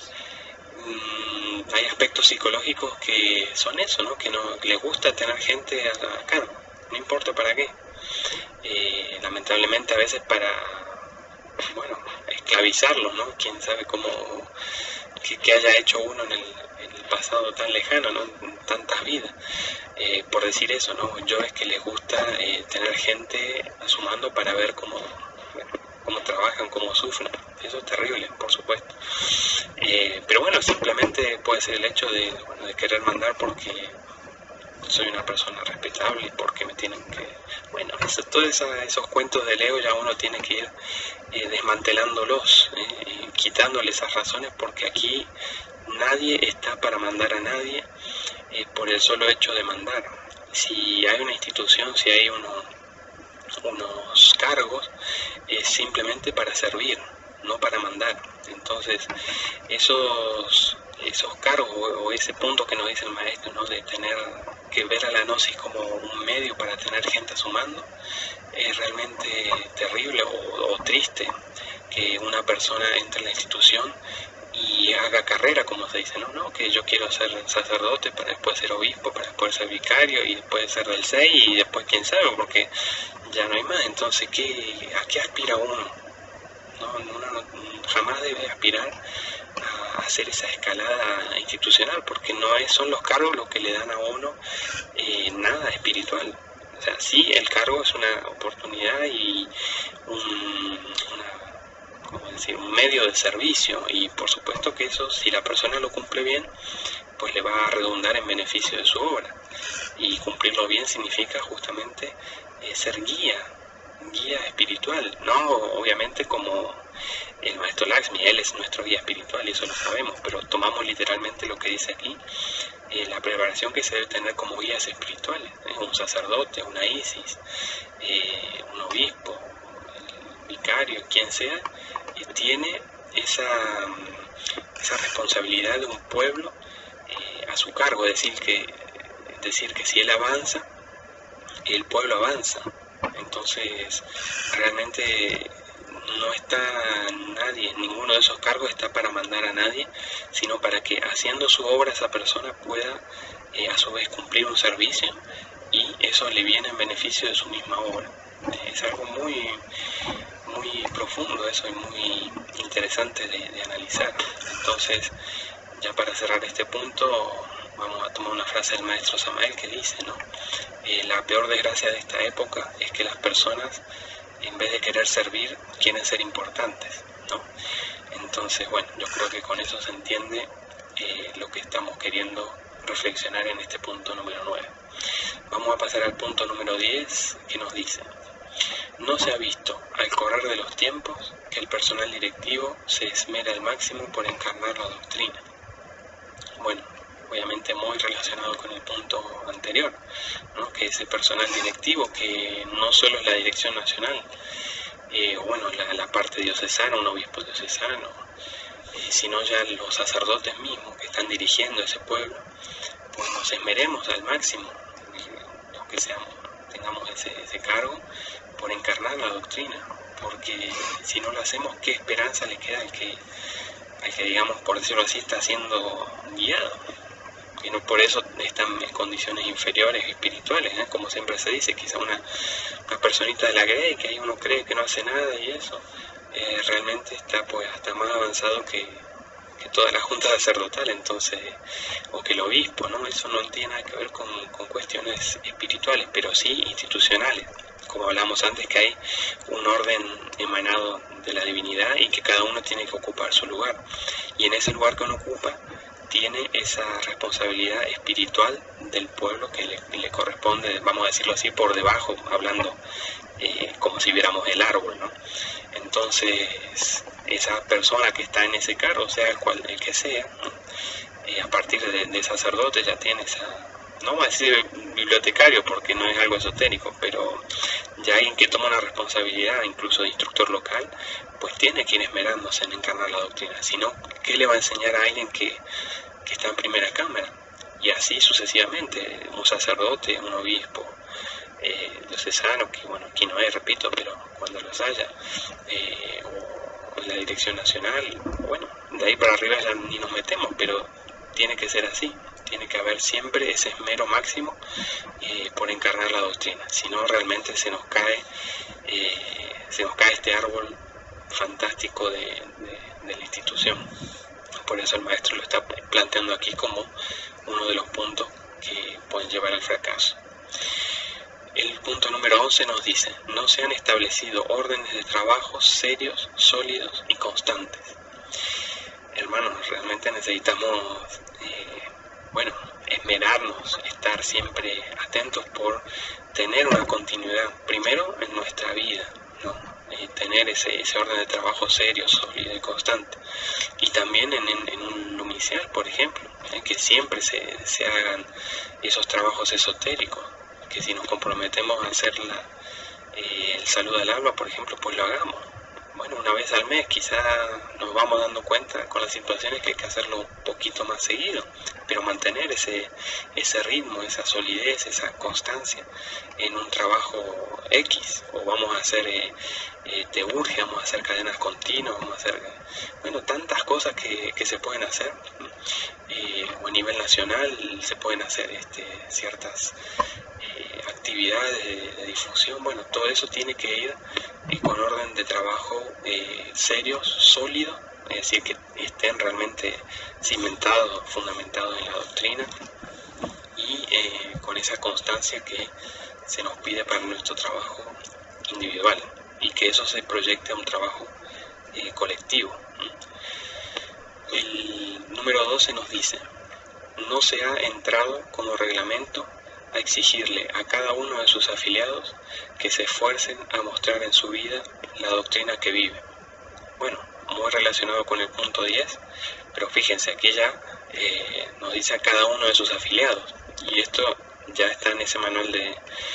Mm, hay aspectos psicológicos que son eso, ¿no? Que no les gusta tener gente a, a cargo, no importa para qué. Eh, lamentablemente a veces para, bueno, esclavizarlos, ¿no? Quién sabe cómo, qué, qué haya hecho uno en el, en el pasado tan lejano, ¿no? Tantas vidas. Eh, por decir eso, ¿no? Yo es que les gusta eh, tener gente a su mando para ver cómo, bueno, cómo trabajan, cómo sufren. Eso es terrible, por supuesto. Eh, pero bueno, simplemente puede ser el hecho de, bueno, de querer mandar porque soy una persona respetable y porque me tienen que... Bueno, eso, todos esa, esos cuentos del ego ya uno tiene que ir eh, desmantelándolos, eh, y quitándole esas razones, porque aquí nadie está para mandar a nadie eh, por el solo hecho de mandar. Si hay una institución, si hay uno, unos cargos, es simplemente para servir, no para mandar. Entonces, esos, esos cargos o ese punto que nos dice el maestro, ¿no? De tener que ver a la gnosis como un medio para tener gente a su mando, es realmente terrible o, o triste que una persona entre en la institución y haga carrera, como se dice, ¿no? ¿no? Que yo quiero ser sacerdote para después ser obispo, para después ser vicario y después ser del seis y después quién sabe, porque ya no hay más. Entonces, ¿qué, ¿a qué aspira uno? No, uno no, jamás debe aspirar a hacer esa escalada institucional, porque no es, son los cargos los que le dan a uno eh, nada espiritual. O sea, sí, el cargo es una oportunidad y un, una, ¿cómo decir? un medio de servicio, y por supuesto que eso, si la persona lo cumple bien, pues le va a redundar en beneficio de su obra. Y cumplirlo bien significa justamente eh, ser guía, guía espiritual, no obviamente como el maestro Lakshmi, él es nuestro guía espiritual y eso lo sabemos, pero tomamos literalmente lo que dice aquí, eh, la preparación que se debe tener como guías espirituales, ¿eh? Un sacerdote, una Isis, eh, un obispo, el vicario, quien sea, eh, tiene esa, esa responsabilidad de un pueblo eh, a su cargo, es decir que, decir que si él avanza, el pueblo avanza. Entonces, realmente no está nadie, ninguno de esos cargos está para mandar a nadie, sino para que haciendo su obra esa persona pueda eh, a su vez cumplir un servicio y eso le viene en beneficio de su misma obra. Eh, es algo muy, muy profundo eso y muy interesante de, de analizar. Entonces, ya para cerrar este punto, vamos a tomar una frase del maestro Samael que dice, ¿no? Eh, la peor desgracia de esta época es que las personas, en vez de querer servir, quieren ser importantes, ¿no? Entonces, bueno, yo creo que con eso se entiende eh, lo que estamos queriendo reflexionar en este punto número nueve. Vamos a pasar al punto número diez, que nos dice: no se ha visto, al correr de los tiempos, que el personal directivo se esmera al máximo por encarnar la doctrina. Bueno, obviamente muy relacionado con el punto anterior, ¿no? Que ese personal directivo, que no solo es la dirección nacional, eh, bueno, la, la parte diocesana, un obispo diocesano, eh, sino ya los sacerdotes mismos que están dirigiendo ese pueblo, pues nos esmeremos al máximo, los que seamos, tengamos ese, ese cargo, por encarnar la doctrina, porque si no lo hacemos, ¿qué esperanza le queda al que al que, digamos, por decirlo así, está siendo guiado. Y no por eso están en condiciones inferiores espirituales, ¿eh? Como siempre se dice, quizá una, una personita de la Grey, que ahí uno cree que no hace nada y eso, eh, realmente está pues hasta más avanzado que, que toda la junta sacerdotal, entonces, o que el obispo, ¿no? Eso no tiene nada que ver con, con cuestiones espirituales, pero sí institucionales, como hablamos antes, que hay un orden emanado de la divinidad y que cada uno tiene que ocupar su lugar, y en ese lugar que uno ocupa tiene esa responsabilidad espiritual del pueblo que le, le corresponde, vamos a decirlo así, por debajo, hablando eh, como si viéramos el árbol, ¿no? Entonces, esa persona que está en ese cargo, sea el, cual, el que sea, ¿no? eh, a partir de, de sacerdote ya tiene esa, no voy a decir bibliotecario porque no es algo esotérico, pero ya alguien que toma una responsabilidad, incluso de instructor local, pues tiene que ir esmerándose en encarnar la doctrina. Si no, ¿qué le va a enseñar a alguien que, que está en primera cámara? Y así sucesivamente, un sacerdote, un obispo, eh, diocesano, que bueno, aquí no hay, repito, pero cuando los haya, eh, o en la dirección nacional, bueno, de ahí para arriba ya ni nos metemos, pero tiene que ser así. Tiene que haber siempre ese esmero máximo eh, por encarnar la doctrina. Si no, realmente se nos cae, eh, se nos cae este árbol fantástico de, de, de la institución. Por eso el maestro lo está planteando aquí como uno de los puntos que pueden llevar al fracaso. El punto número once nos dice: no se han establecido órdenes de trabajo serios, sólidos y constantes. Hermanos, realmente necesitamos eh, bueno, esmerarnos, estar siempre atentos por tener una continuidad, primero en nuestra vida, ¿no? Eh, tener ese, ese orden de trabajo serio, sólido y constante. Y también en, en, en un lumicial, por ejemplo, eh, que siempre se, se hagan esos trabajos esotéricos, que si nos comprometemos a hacer la, eh, el saludo al alba, por ejemplo, pues lo hagamos. Bueno, una vez al mes quizá nos vamos dando cuenta con las situaciones que hay que hacerlo un poquito más seguido, pero mantener ese, ese ritmo, esa solidez, esa constancia en un trabajo X, o vamos a hacer eh, eh, teurgia, vamos a hacer cadenas continuas, vamos a hacer, bueno, tantas cosas que, que se pueden hacer, eh, o a nivel nacional se pueden hacer este, ciertas eh, actividades de, de difusión. Bueno, todo eso tiene que ir eh, con orden de trabajo eh, serios, sólidos, es decir, que estén realmente cimentados, fundamentados en la doctrina, y eh, con esa constancia que se nos pide para nuestro trabajo individual, y que eso se proyecte a un trabajo eh, colectivo. El número doce nos dice: no se ha entrado como reglamento a exigirle a cada uno de sus afiliados que se esfuercen a mostrar en su vida la doctrina que vive. Bueno, muy relacionado con el punto diez, pero fíjense, aquí ya eh, nos dice a cada uno de sus afiliados, y esto ya está en ese manual de,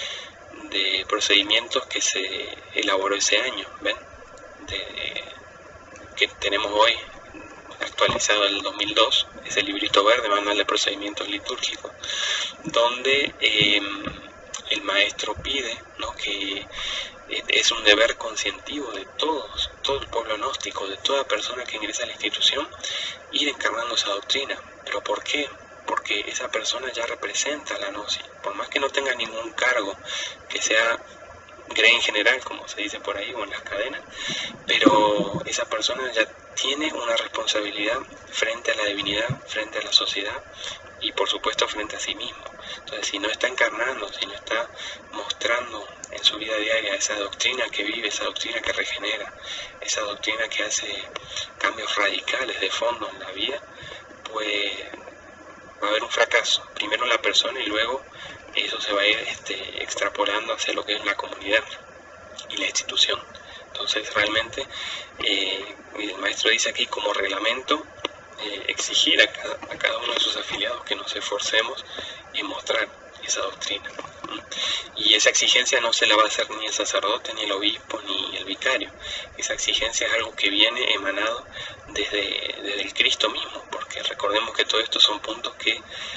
de procedimientos que se elaboró ese año, ¿ven? De, que tenemos hoy actualizado el dos mil dos, ese librito verde, manual de procedimientos litúrgicos, donde eh, el maestro pide, ¿no?, que es un deber conscientivo de todos, todo el pueblo gnóstico, de toda persona que ingresa a la institución, ir encarnando esa doctrina. ¿Pero por qué? Porque esa persona ya representa la gnosis, por más que no tenga ningún cargo, que sea grey en general, como se dice por ahí, o en las cadenas, pero esa persona ya tiene una responsabilidad frente a la divinidad, frente a la sociedad y por supuesto frente a sí mismo. Entonces, si no está encarnando, si no está mostrando en su vida diaria esa doctrina que vive, esa doctrina que regenera, esa doctrina que hace cambios radicales de fondo en la vida, pues va a haber un fracaso, primero en la persona y luego eso se va a ir este, extrapolando hacia lo que es la comunidad y la institución. Entonces realmente eh, el maestro dice aquí como reglamento eh, exigir a cada, a cada uno de sus afiliados que nos esforcemos en mostrar esa doctrina. Y esa exigencia no se la va a hacer ni el sacerdote, ni el obispo, ni el vicario. Esa exigencia es algo que viene emanado desde, desde el Cristo mismo, porque recordemos que todo esto son puntos que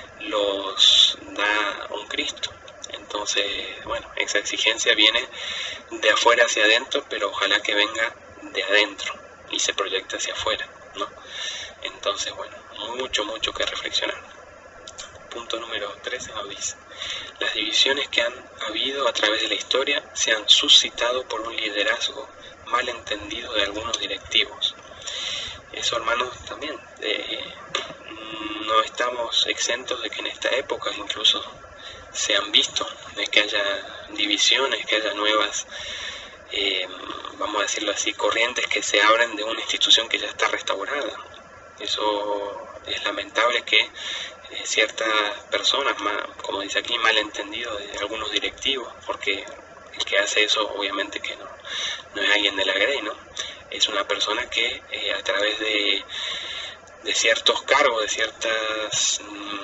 los da un Cristo. Entonces, bueno, esa exigencia viene de afuera hacia adentro, pero ojalá que venga de adentro y se proyecte hacia afuera. ¿no? Entonces, bueno, mucho, mucho que reflexionar. Punto número trece nos dice: las divisiones que han habido a través de la historia se han suscitado por un liderazgo mal entendido de algunos directivos. Eso, hermanos, también eh, no estamos exentos de que en esta época incluso se han visto, de que haya divisiones, que haya nuevas, eh, vamos a decirlo así, corrientes que se abren de una institución que ya está restaurada. Eso es lamentable, que eh, ciertas personas, como dice aquí, malentendido de algunos directivos, porque el que hace eso obviamente que no, no es alguien de la Grey, ¿no? Es una persona que eh, a través de, de ciertos cargos, de ciertas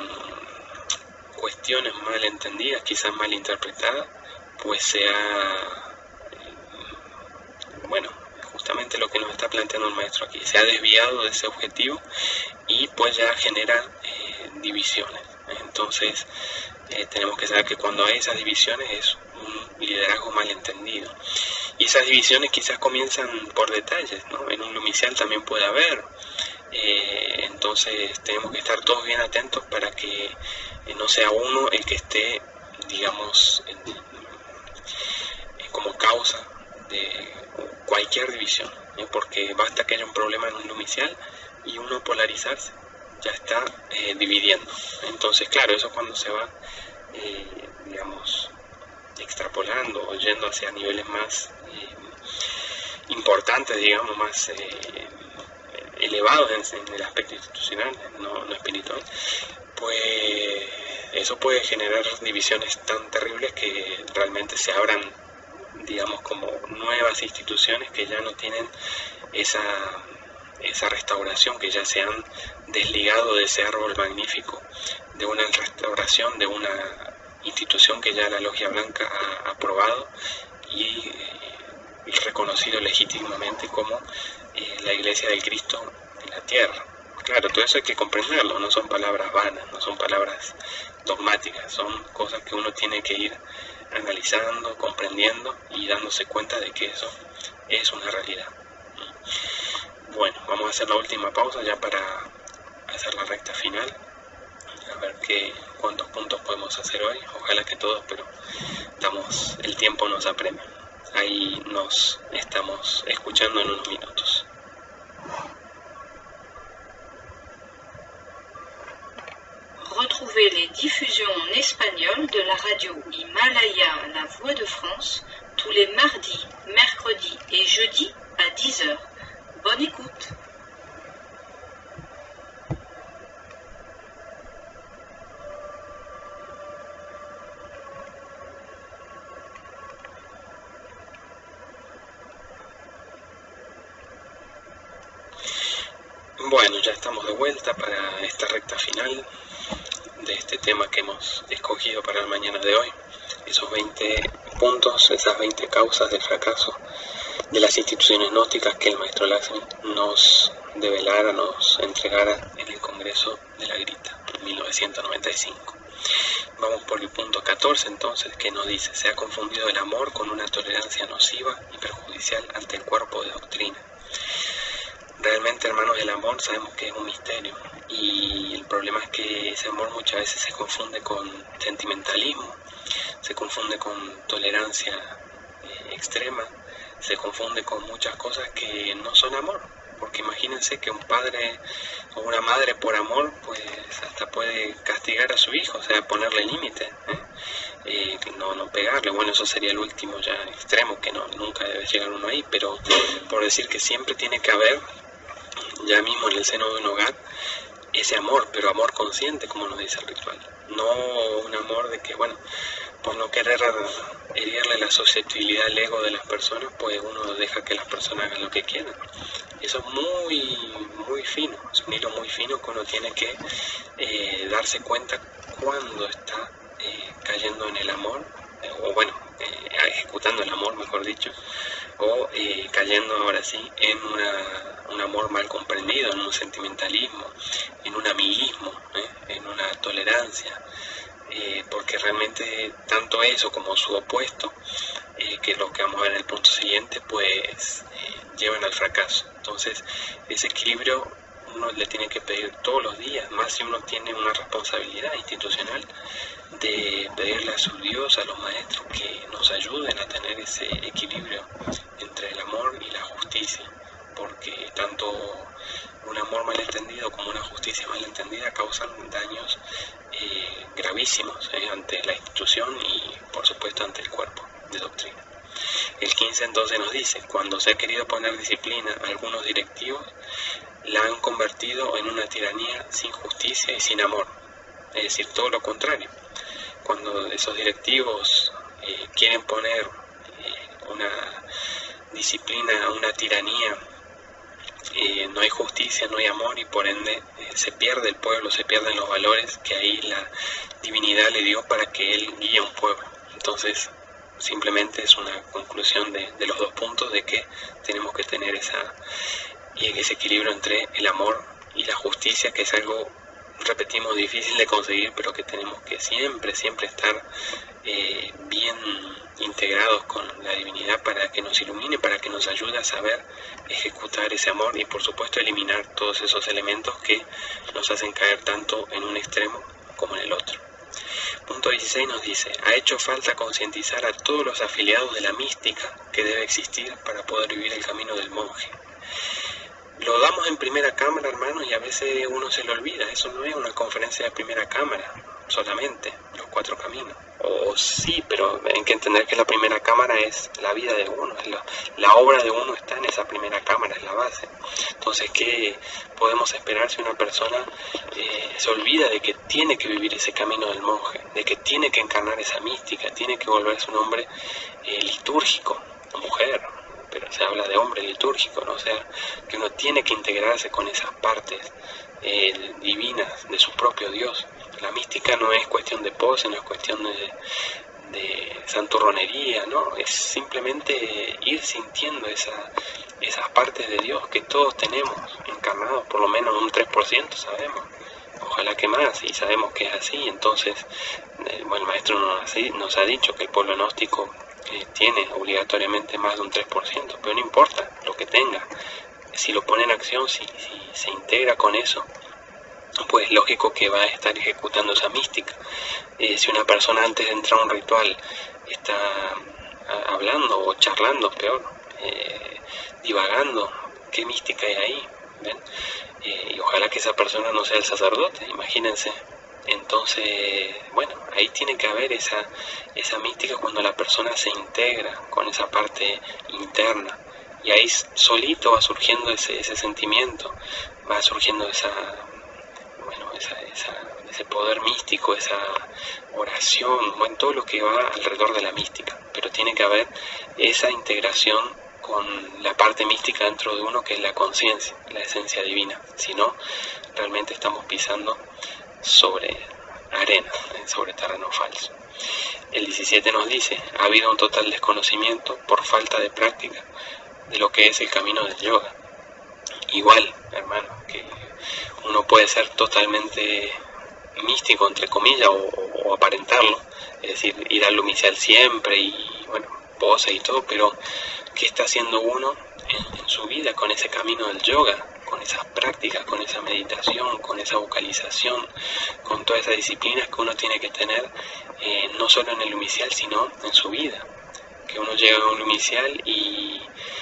mmm, cuestiones mal entendidas, quizás mal interpretadas, pues se ha, eh, bueno, justamente lo que nos está planteando el maestro aquí, se ha desviado de ese objetivo y pues ya genera eh, divisiones. Entonces eh, tenemos que saber que cuando hay esas divisiones es un liderazgo malentendido. Y esas divisiones quizás comienzan por detalles, ¿no? En un numicial también puede haber. Eh, entonces tenemos que estar todos bien atentos para que eh, no sea uno el que esté, digamos, en, en, como causa de cualquier división, ¿eh? Porque basta que haya un problema en un numicial y uno polarizarse, ya está eh, dividiendo. Entonces, claro, eso cuando se va, eh, digamos, extrapolando o yendo hacia niveles más eh, importantes, digamos, más eh, elevados en, en el aspecto institucional, no, no espiritual, pues eso puede generar divisiones tan terribles que realmente se abran, digamos, como nuevas instituciones que ya no tienen esa, esa restauración, que ya se han desligado de ese árbol magnífico, de una restauración, de una institución que ya la Logia Blanca ha aprobado y, eh, y reconocido legítimamente como eh, la Iglesia del Cristo en la tierra. Claro, todo eso hay que comprenderlo, no son palabras vanas, no son palabras dogmáticas, son cosas que uno tiene que ir analizando, comprendiendo y dándose cuenta de que eso es una realidad. Bueno, vamos a hacer la última pausa ya para hacer la recta final, a ver qué, cuántos puntos podemos hacer hoy, ojalá que todos, pero estamos, el tiempo nos apremia. Ahí nos estamos escuchando en unos minutos. Retrouvez les diffusions en espagnol de la radio Himalaya La Voix de France tous les mardis, mercredis et jeudis à dix heures. Bonne écoute. Bueno, ya estamos de vuelta para esta recta final de este tema que hemos escogido para la mañana de hoy. Esos veinte puntos, esas veinte causas del fracaso de las instituciones gnósticas que el maestro Laxmi nos develara, nos entregara en el Congreso de la Grita en mil novecientos noventa y cinco. Vamos por el punto catorce entonces, que nos dice: se ha confundido el amor con una tolerancia nociva y perjudicial ante el cuerpo de doctrina. Realmente, hermanos, el amor sabemos que es un misterio, y el problema es que ese amor muchas veces se confunde con sentimentalismo, se confunde con tolerancia eh, extrema, se confunde con muchas cosas que no son amor, porque imagínense que un padre o una madre por amor pues hasta puede castigar a su hijo, o sea, ponerle límite, ¿eh? Eh, no, no pegarle. Bueno, eso sería el último ya extremo, que no, nunca debe llegar uno ahí, pero por decir que siempre tiene que haber, ya mismo en el seno de un hogar, ese amor, pero amor consciente, como nos dice el ritual, no un amor de que, bueno, por no querer herirle la susceptibilidad al ego de las personas, pues uno deja que las personas hagan lo que quieran. Eso es muy, muy fino, es un hilo muy fino que uno tiene que eh, darse cuenta cuando está eh, cayendo en el amor, eh, o bueno, eh, ejecutando el amor, mejor dicho, o eh, cayendo ahora sí en una, un amor mal comprendido, en un sentimentalismo, en un amiguismo, ¿eh? en una tolerancia, eh, porque realmente tanto eso como su opuesto, eh, que es lo que vamos a ver en el punto siguiente, pues eh, llevan al fracaso. Entonces ese equilibrio uno le tiene que pedir todos los días, más si uno tiene una responsabilidad institucional, de pedirle a su Dios, a los maestros, que nos ayuden a tener ese equilibrio entre el amor y la justicia, porque tanto un amor malentendido como una justicia malentendida causan daños eh, gravísimos eh, ante la institución y por supuesto ante el cuerpo de doctrina. El quince entonces nos dice: cuando se ha querido poner disciplina a algunos directivos, la han convertido en una tiranía sin justicia y sin amor, es decir, todo lo contrario. Cuando esos directivos eh, quieren poner eh, una disciplina, una tiranía, eh, no hay justicia, no hay amor, y por ende eh, se pierde el pueblo, se pierden los valores que ahí la divinidad le dio para que él guíe a un pueblo. Entonces simplemente es una conclusión de, de los dos puntos, de que tenemos que tener esa, ese equilibrio entre el amor y la justicia, que es algo, repetimos, difícil de conseguir, pero que tenemos que siempre, siempre estar eh, bien integrados con la divinidad para que nos ilumine, para que nos ayude a saber ejecutar ese amor y por supuesto eliminar todos esos elementos que nos hacen caer tanto en un extremo como en el otro. Punto dieciséis nos dice: ha hecho falta concientizar a todos los afiliados de la mística que debe existir para poder vivir el camino del monje. Lo damos en primera cámara, hermanos, y a veces uno se le olvida. Eso no es una conferencia de primera cámara solamente, los cuatro caminos. O sí, pero hay que entender que la primera cámara es la vida de uno, es la, la obra de uno está en esa primera cámara, es la base. Entonces, ¿qué podemos esperar si una persona eh, se olvida de que tiene que vivir ese camino del monje, de que tiene que encarnar esa mística, tiene que volverse un hombre eh, litúrgico, mujer? Pero se habla de hombre litúrgico, ¿no? O sea, que uno tiene que integrarse con esas partes eh, divinas de su propio Dios. La mística no es cuestión de pose, no es cuestión de, de santurronería, ¿no? Es simplemente ir sintiendo esa, esas partes de Dios que todos tenemos encarnados, por lo menos un tres por ciento sabemos. Ojalá que más, y sabemos que es así. Entonces, eh, bueno, el maestro nos, nos ha dicho que el pueblo gnóstico eh, tiene obligatoriamente más de un tres por ciento, pero no importa lo que tenga. Si lo pone en acción, si, si se integra con eso, pues lógico que va a estar ejecutando esa mística. Eh, si una persona antes de entrar a un ritual está a, hablando o charlando, peor, eh, divagando, ¿qué mística hay ahí? ¿Ven? Eh, y ojalá que esa persona no sea el sacerdote, imagínense. Entonces, bueno, ahí tiene que haber esa, esa mística cuando la persona se integra con esa parte interna. Y ahí solito va surgiendo ese, ese sentimiento, va surgiendo esa... bueno, esa, esa, ese poder místico, esa oración, bueno, todo lo que va alrededor de la mística, pero tiene que haber esa integración con la parte mística dentro de uno, que es la conciencia, la esencia divina. Si no, realmente estamos pisando sobre arena, sobre terreno falso. El diecisiete nos dice: ha habido un total desconocimiento por falta de práctica de lo que es el camino del yoga. Igual, hermano, que uno puede ser totalmente místico, entre comillas, o, o aparentarlo, es decir, ir al lumicial siempre y, bueno, pose y todo, pero ¿qué está haciendo uno en, en su vida con ese camino del yoga, con esas prácticas, con esa meditación, con esa vocalización, con todas esas disciplinas que uno tiene que tener, eh, no solo en el lumicial, sino en su vida? Que uno llega a un lumicial y,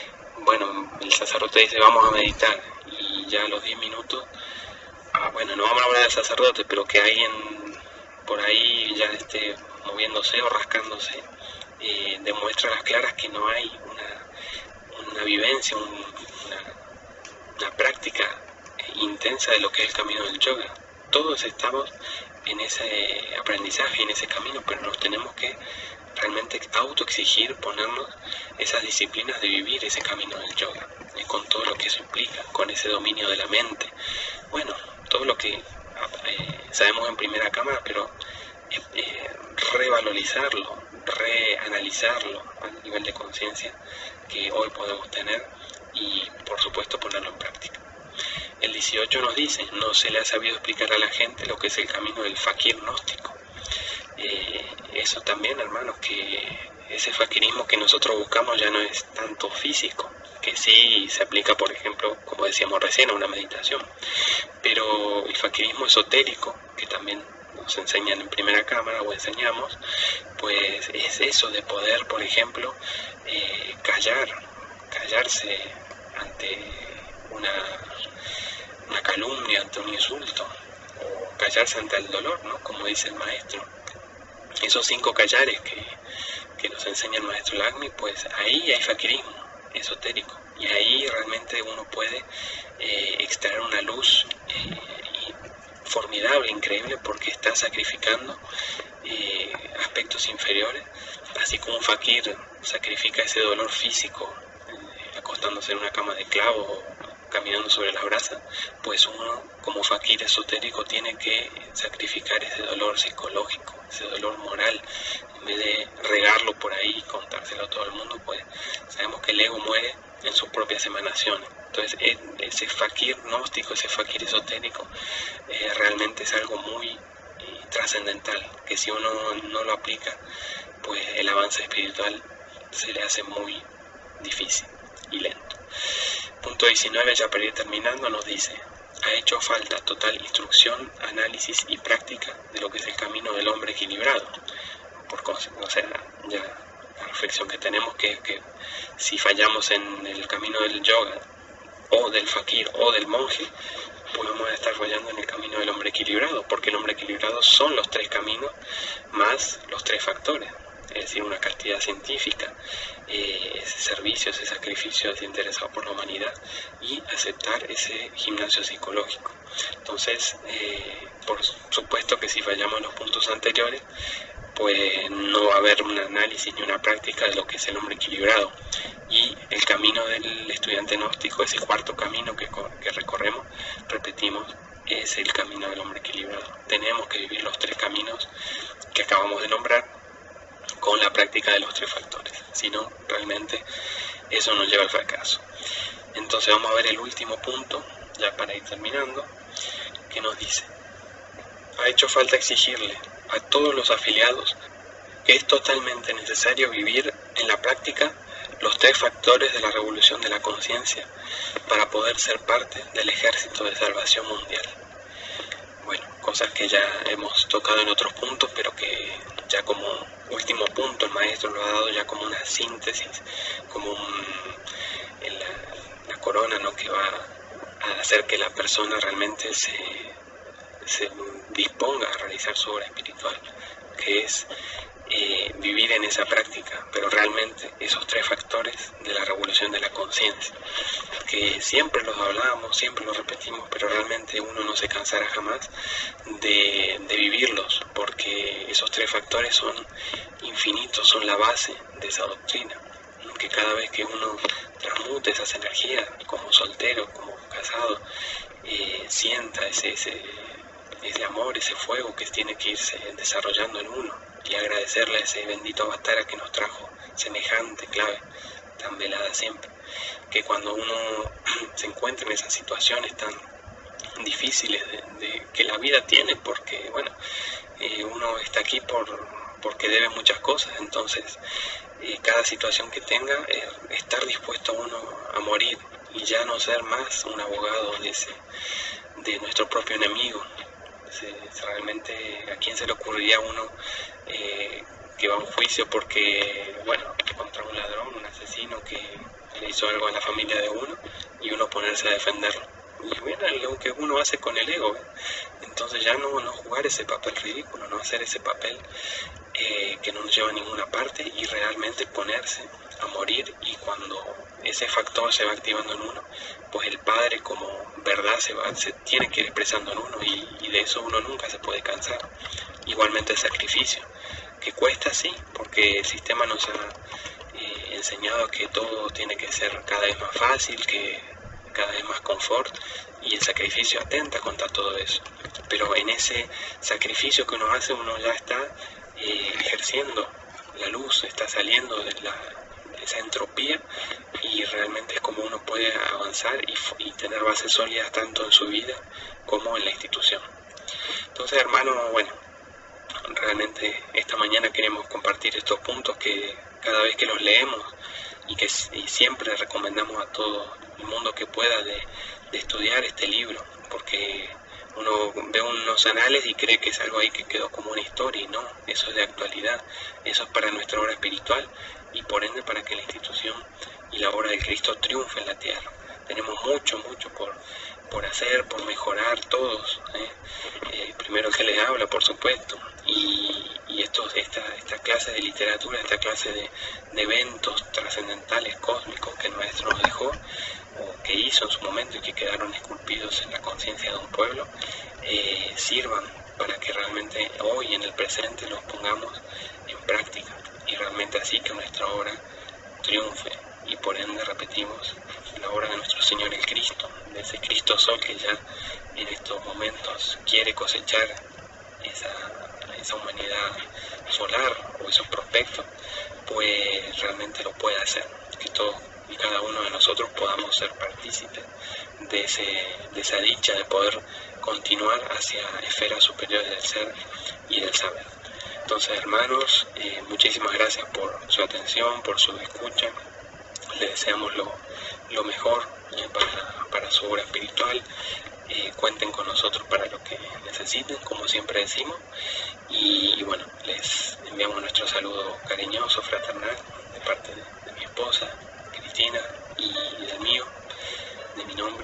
bueno, el sacerdote dice: vamos a meditar, y ya a los diez minutos, ah, bueno, no vamos a hablar del sacerdote, pero que alguien por ahí ya esté moviéndose o rascándose, eh, demuestra a las claras que no hay una, una vivencia, un, una, una práctica intensa de lo que es el camino del yoga. Todos estamos en ese aprendizaje, en ese camino, pero nos tenemos que realmente autoexigir, ponernos esas disciplinas de vivir ese camino del yoga, eh, con todo lo que eso implica, con ese dominio de la mente, bueno, todo lo que eh, sabemos en primera cámara, pero eh, eh, revalorizarlo, reanalizarlo a nivel de conciencia que hoy podemos tener y por supuesto ponerlo en práctica. El dieciocho nos dice: no se le ha sabido explicar a la gente lo que es el camino del fakir gnóstico. Eh, eso también, hermanos, que ese faquirismo que nosotros buscamos ya no es tanto físico, que sí se aplica, por ejemplo, como decíamos recién, a una meditación, pero el faquirismo esotérico, que también nos enseñan en primera cámara o enseñamos, pues es eso de poder, por ejemplo, eh, callar, callarse ante una, una calumnia, ante un insulto, o callarse ante el dolor, ¿no? Como dice el maestro. Esos cinco callares que, que nos enseña el maestro Lagmi, pues ahí hay faquirismo esotérico, y ahí realmente uno puede eh, extraer una luz eh, formidable, increíble, porque está sacrificando eh, aspectos inferiores, así como un fakir sacrifica ese dolor físico eh, acostándose en una cama de clavo o caminando sobre las brasas, pues uno como fakir esotérico tiene que sacrificar ese dolor psicológico, ese dolor moral. En vez de regarlo por ahí y contárselo a todo el mundo, pues sabemos que el ego muere en sus propias emanaciones. Entonces ese fakir gnóstico, ese fakir esotérico, eh, realmente es algo muy eh, trascendental, que si uno no lo aplica, pues el avance espiritual se le hace muy difícil y lento. Punto diecinueve, ya para ir terminando, nos dice: ha hecho falta total instrucción, análisis y práctica de lo que es el camino del hombre equilibrado. Por o sea, ya la reflexión que tenemos que es que si fallamos en el camino del yoga, o del fakir, o del monje, pues vamos a estar fallando en el camino del hombre equilibrado, porque el hombre equilibrado son los tres caminos más los tres factores, es decir, una castidad científica, eh, ese servicio, ese sacrificio desinteresado por la humanidad, y aceptar ese gimnasio psicológico. Entonces, eh, por supuesto que si fallamos en los puntos anteriores, pues no va a haber un análisis ni una práctica de lo que es el hombre equilibrado. Y el camino del estudiante gnóstico, ese cuarto camino que, que recorremos, repetimos, es el camino del hombre equilibrado. Tenemos que vivir los tres caminos que acabamos de nombrar con la práctica de los tres factores. Si no, realmente eso nos lleva al fracaso. Entonces vamos a ver el último punto, ya para ir terminando, que nos dice: ha hecho falta exigirle a todos los afiliados que es totalmente necesario vivir en la práctica los tres factores de la revolución de la conciencia para poder ser parte del ejército de salvación mundial. Bueno, cosas que ya hemos tocado en otros puntos, pero que ya como último punto el maestro lo ha dado ya como una síntesis, como un, en la, la corona, ¿no?, que va a hacer que la persona realmente se, se disponga a realizar su obra espiritual, que es eh, vivir en esa práctica, pero realmente esos tres factores de la revolución de la conciencia, que siempre los hablamos, siempre los repetimos, pero realmente uno no se cansará jamás de, de vivirlos, porque esos tres factores son infinitos, son la base de esa doctrina, que cada vez que uno transmute esas energías, como soltero, como casado, eh, sienta ese, ese, ese amor, ese fuego que tiene que irse desarrollando en uno, y agradecerle a ese bendito Avatara que nos trajo semejante clave tan velada siempre, que cuando uno se encuentra en esas situaciones tan difíciles de, de, que la vida tiene, porque bueno, eh, uno está aquí por, porque debe muchas cosas, entonces eh, cada situación que tenga, eh, estar dispuesto uno a morir y ya no ser más un abogado de, ese, de nuestro propio enemigo. Se, realmente, ¿a quién se le ocurriría a uno eh, que va a un juicio porque, bueno, contra un ladrón, un asesino que le hizo algo a la familia de uno, y uno ponerse a defenderlo? Y bueno, lo que uno hace con el ego, ¿eh? Entonces ya no, no jugar ese papel ridículo, no hacer ese papel eh, que no nos lleva a ninguna parte, y realmente ponerse a morir. Y cuando ese factor se va activando en uno, pues el Padre como verdad se, va, se tiene que ir expresando en uno, y, y de eso uno nunca se puede cansar. Igualmente el sacrificio, que cuesta sí, porque el sistema nos ha eh, enseñado que todo tiene que ser cada vez más fácil, que cada vez más confort, y el sacrificio atenta contra todo eso. Pero en ese sacrificio que uno hace, uno ya está eh, ejerciendo la luz, está saliendo de, la, de esa entropía, y realmente es como uno puede avanzar y, y tener bases sólidas tanto en su vida como en la institución. Entonces, hermano, bueno, realmente esta mañana queremos compartir estos puntos que cada vez que los leemos y que y siempre recomendamos a todo el mundo que pueda de, de estudiar este libro, porque uno ve unos anales y cree que es algo ahí que quedó como una historia, y no, eso es de actualidad, eso es para nuestra obra espiritual y por ende para que la institución y la obra de Cristo triunfe en la tierra. Tenemos mucho, mucho por, por hacer, por mejorar todos, ¿eh? Eh, primero que les habla, por supuesto, y, y estos, esta, esta clase de literatura, esta clase de, de eventos trascendentales, cósmicos que el Maestro nos dejó, o que hizo en su momento y que quedaron esculpidos en la conciencia de un pueblo, eh, sirvan para que realmente hoy en el presente los pongamos en práctica y realmente así que nuestra obra triunfe y por ende repetimos la obra de nuestro Señor el Cristo, de ese Cristo Sol que ya en estos momentos quiere cosechar esa, esa humanidad solar o esos prospectos, pues realmente lo puede hacer, que todos y cada uno de nosotros podamos ser partícipes de, ese, de esa dicha de poder continuar hacia esferas superiores del ser y del saber. Entonces, hermanos, eh, muchísimas gracias por su atención, por su escucha. Les deseamos lo, lo mejor eh, para, para su obra espiritual. Eh, cuenten con nosotros para lo que necesiten, como siempre decimos. Y, y bueno, les enviamos nuestro saludo cariñoso, fraternal, de parte de, de mi esposa, Cristina, y del mío, de mi nombre,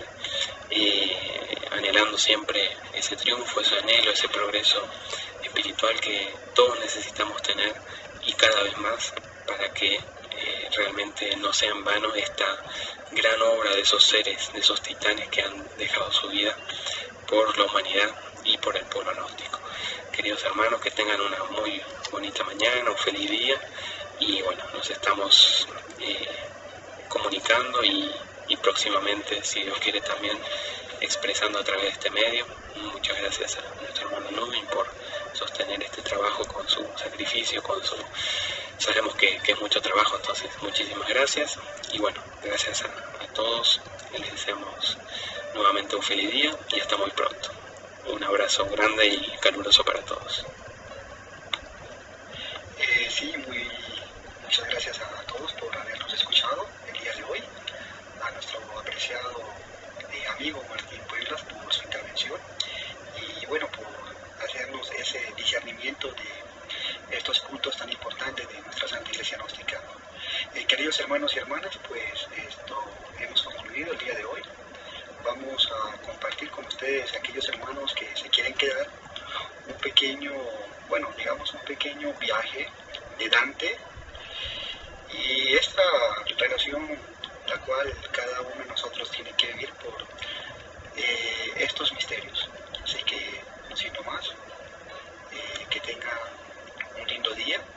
eh, anhelando siempre ese triunfo, ese anhelo, ese progreso espiritual que todos necesitamos tener y cada vez más para que eh, realmente no sea en vano esta gran obra de esos seres, de esos titanes que han dejado su vida por la humanidad y por el pueblo gnóstico. Queridos hermanos, que tengan una muy bonita mañana, un feliz día y bueno, nos estamos eh, comunicando y, y próximamente, si Dios quiere, también expresando a través de este medio. Muchas gracias a nuestro hermano Ludwig por sostener este trabajo con su sacrificio, con su... Sabemos que, que es mucho trabajo, entonces muchísimas gracias. Y bueno, gracias a, a todos. Les deseamos nuevamente un feliz día y hasta muy pronto. Un abrazo grande y caluroso para todos. Eh, sí, muy, muchas gracias a todos por habernos escuchado el día de hoy. A nuestro apreciado eh, amigo Martín Pueblas por su intervención. Y bueno, por hacernos ese discernimiento de estos puntos tan importantes de nuestra Santa Iglesia Gnóstica. Eh, queridos hermanos y hermanas, pues esto hemos concluido el día de hoy. Vamos a compartir con ustedes, aquellos hermanos que se quieren quedar, un pequeño, bueno, digamos un pequeño viaje de Dante y esta relación la cual cada uno de nosotros tiene que vivir por eh, estos misterios. Así que, no siendo más, eh, que tenga un lindo día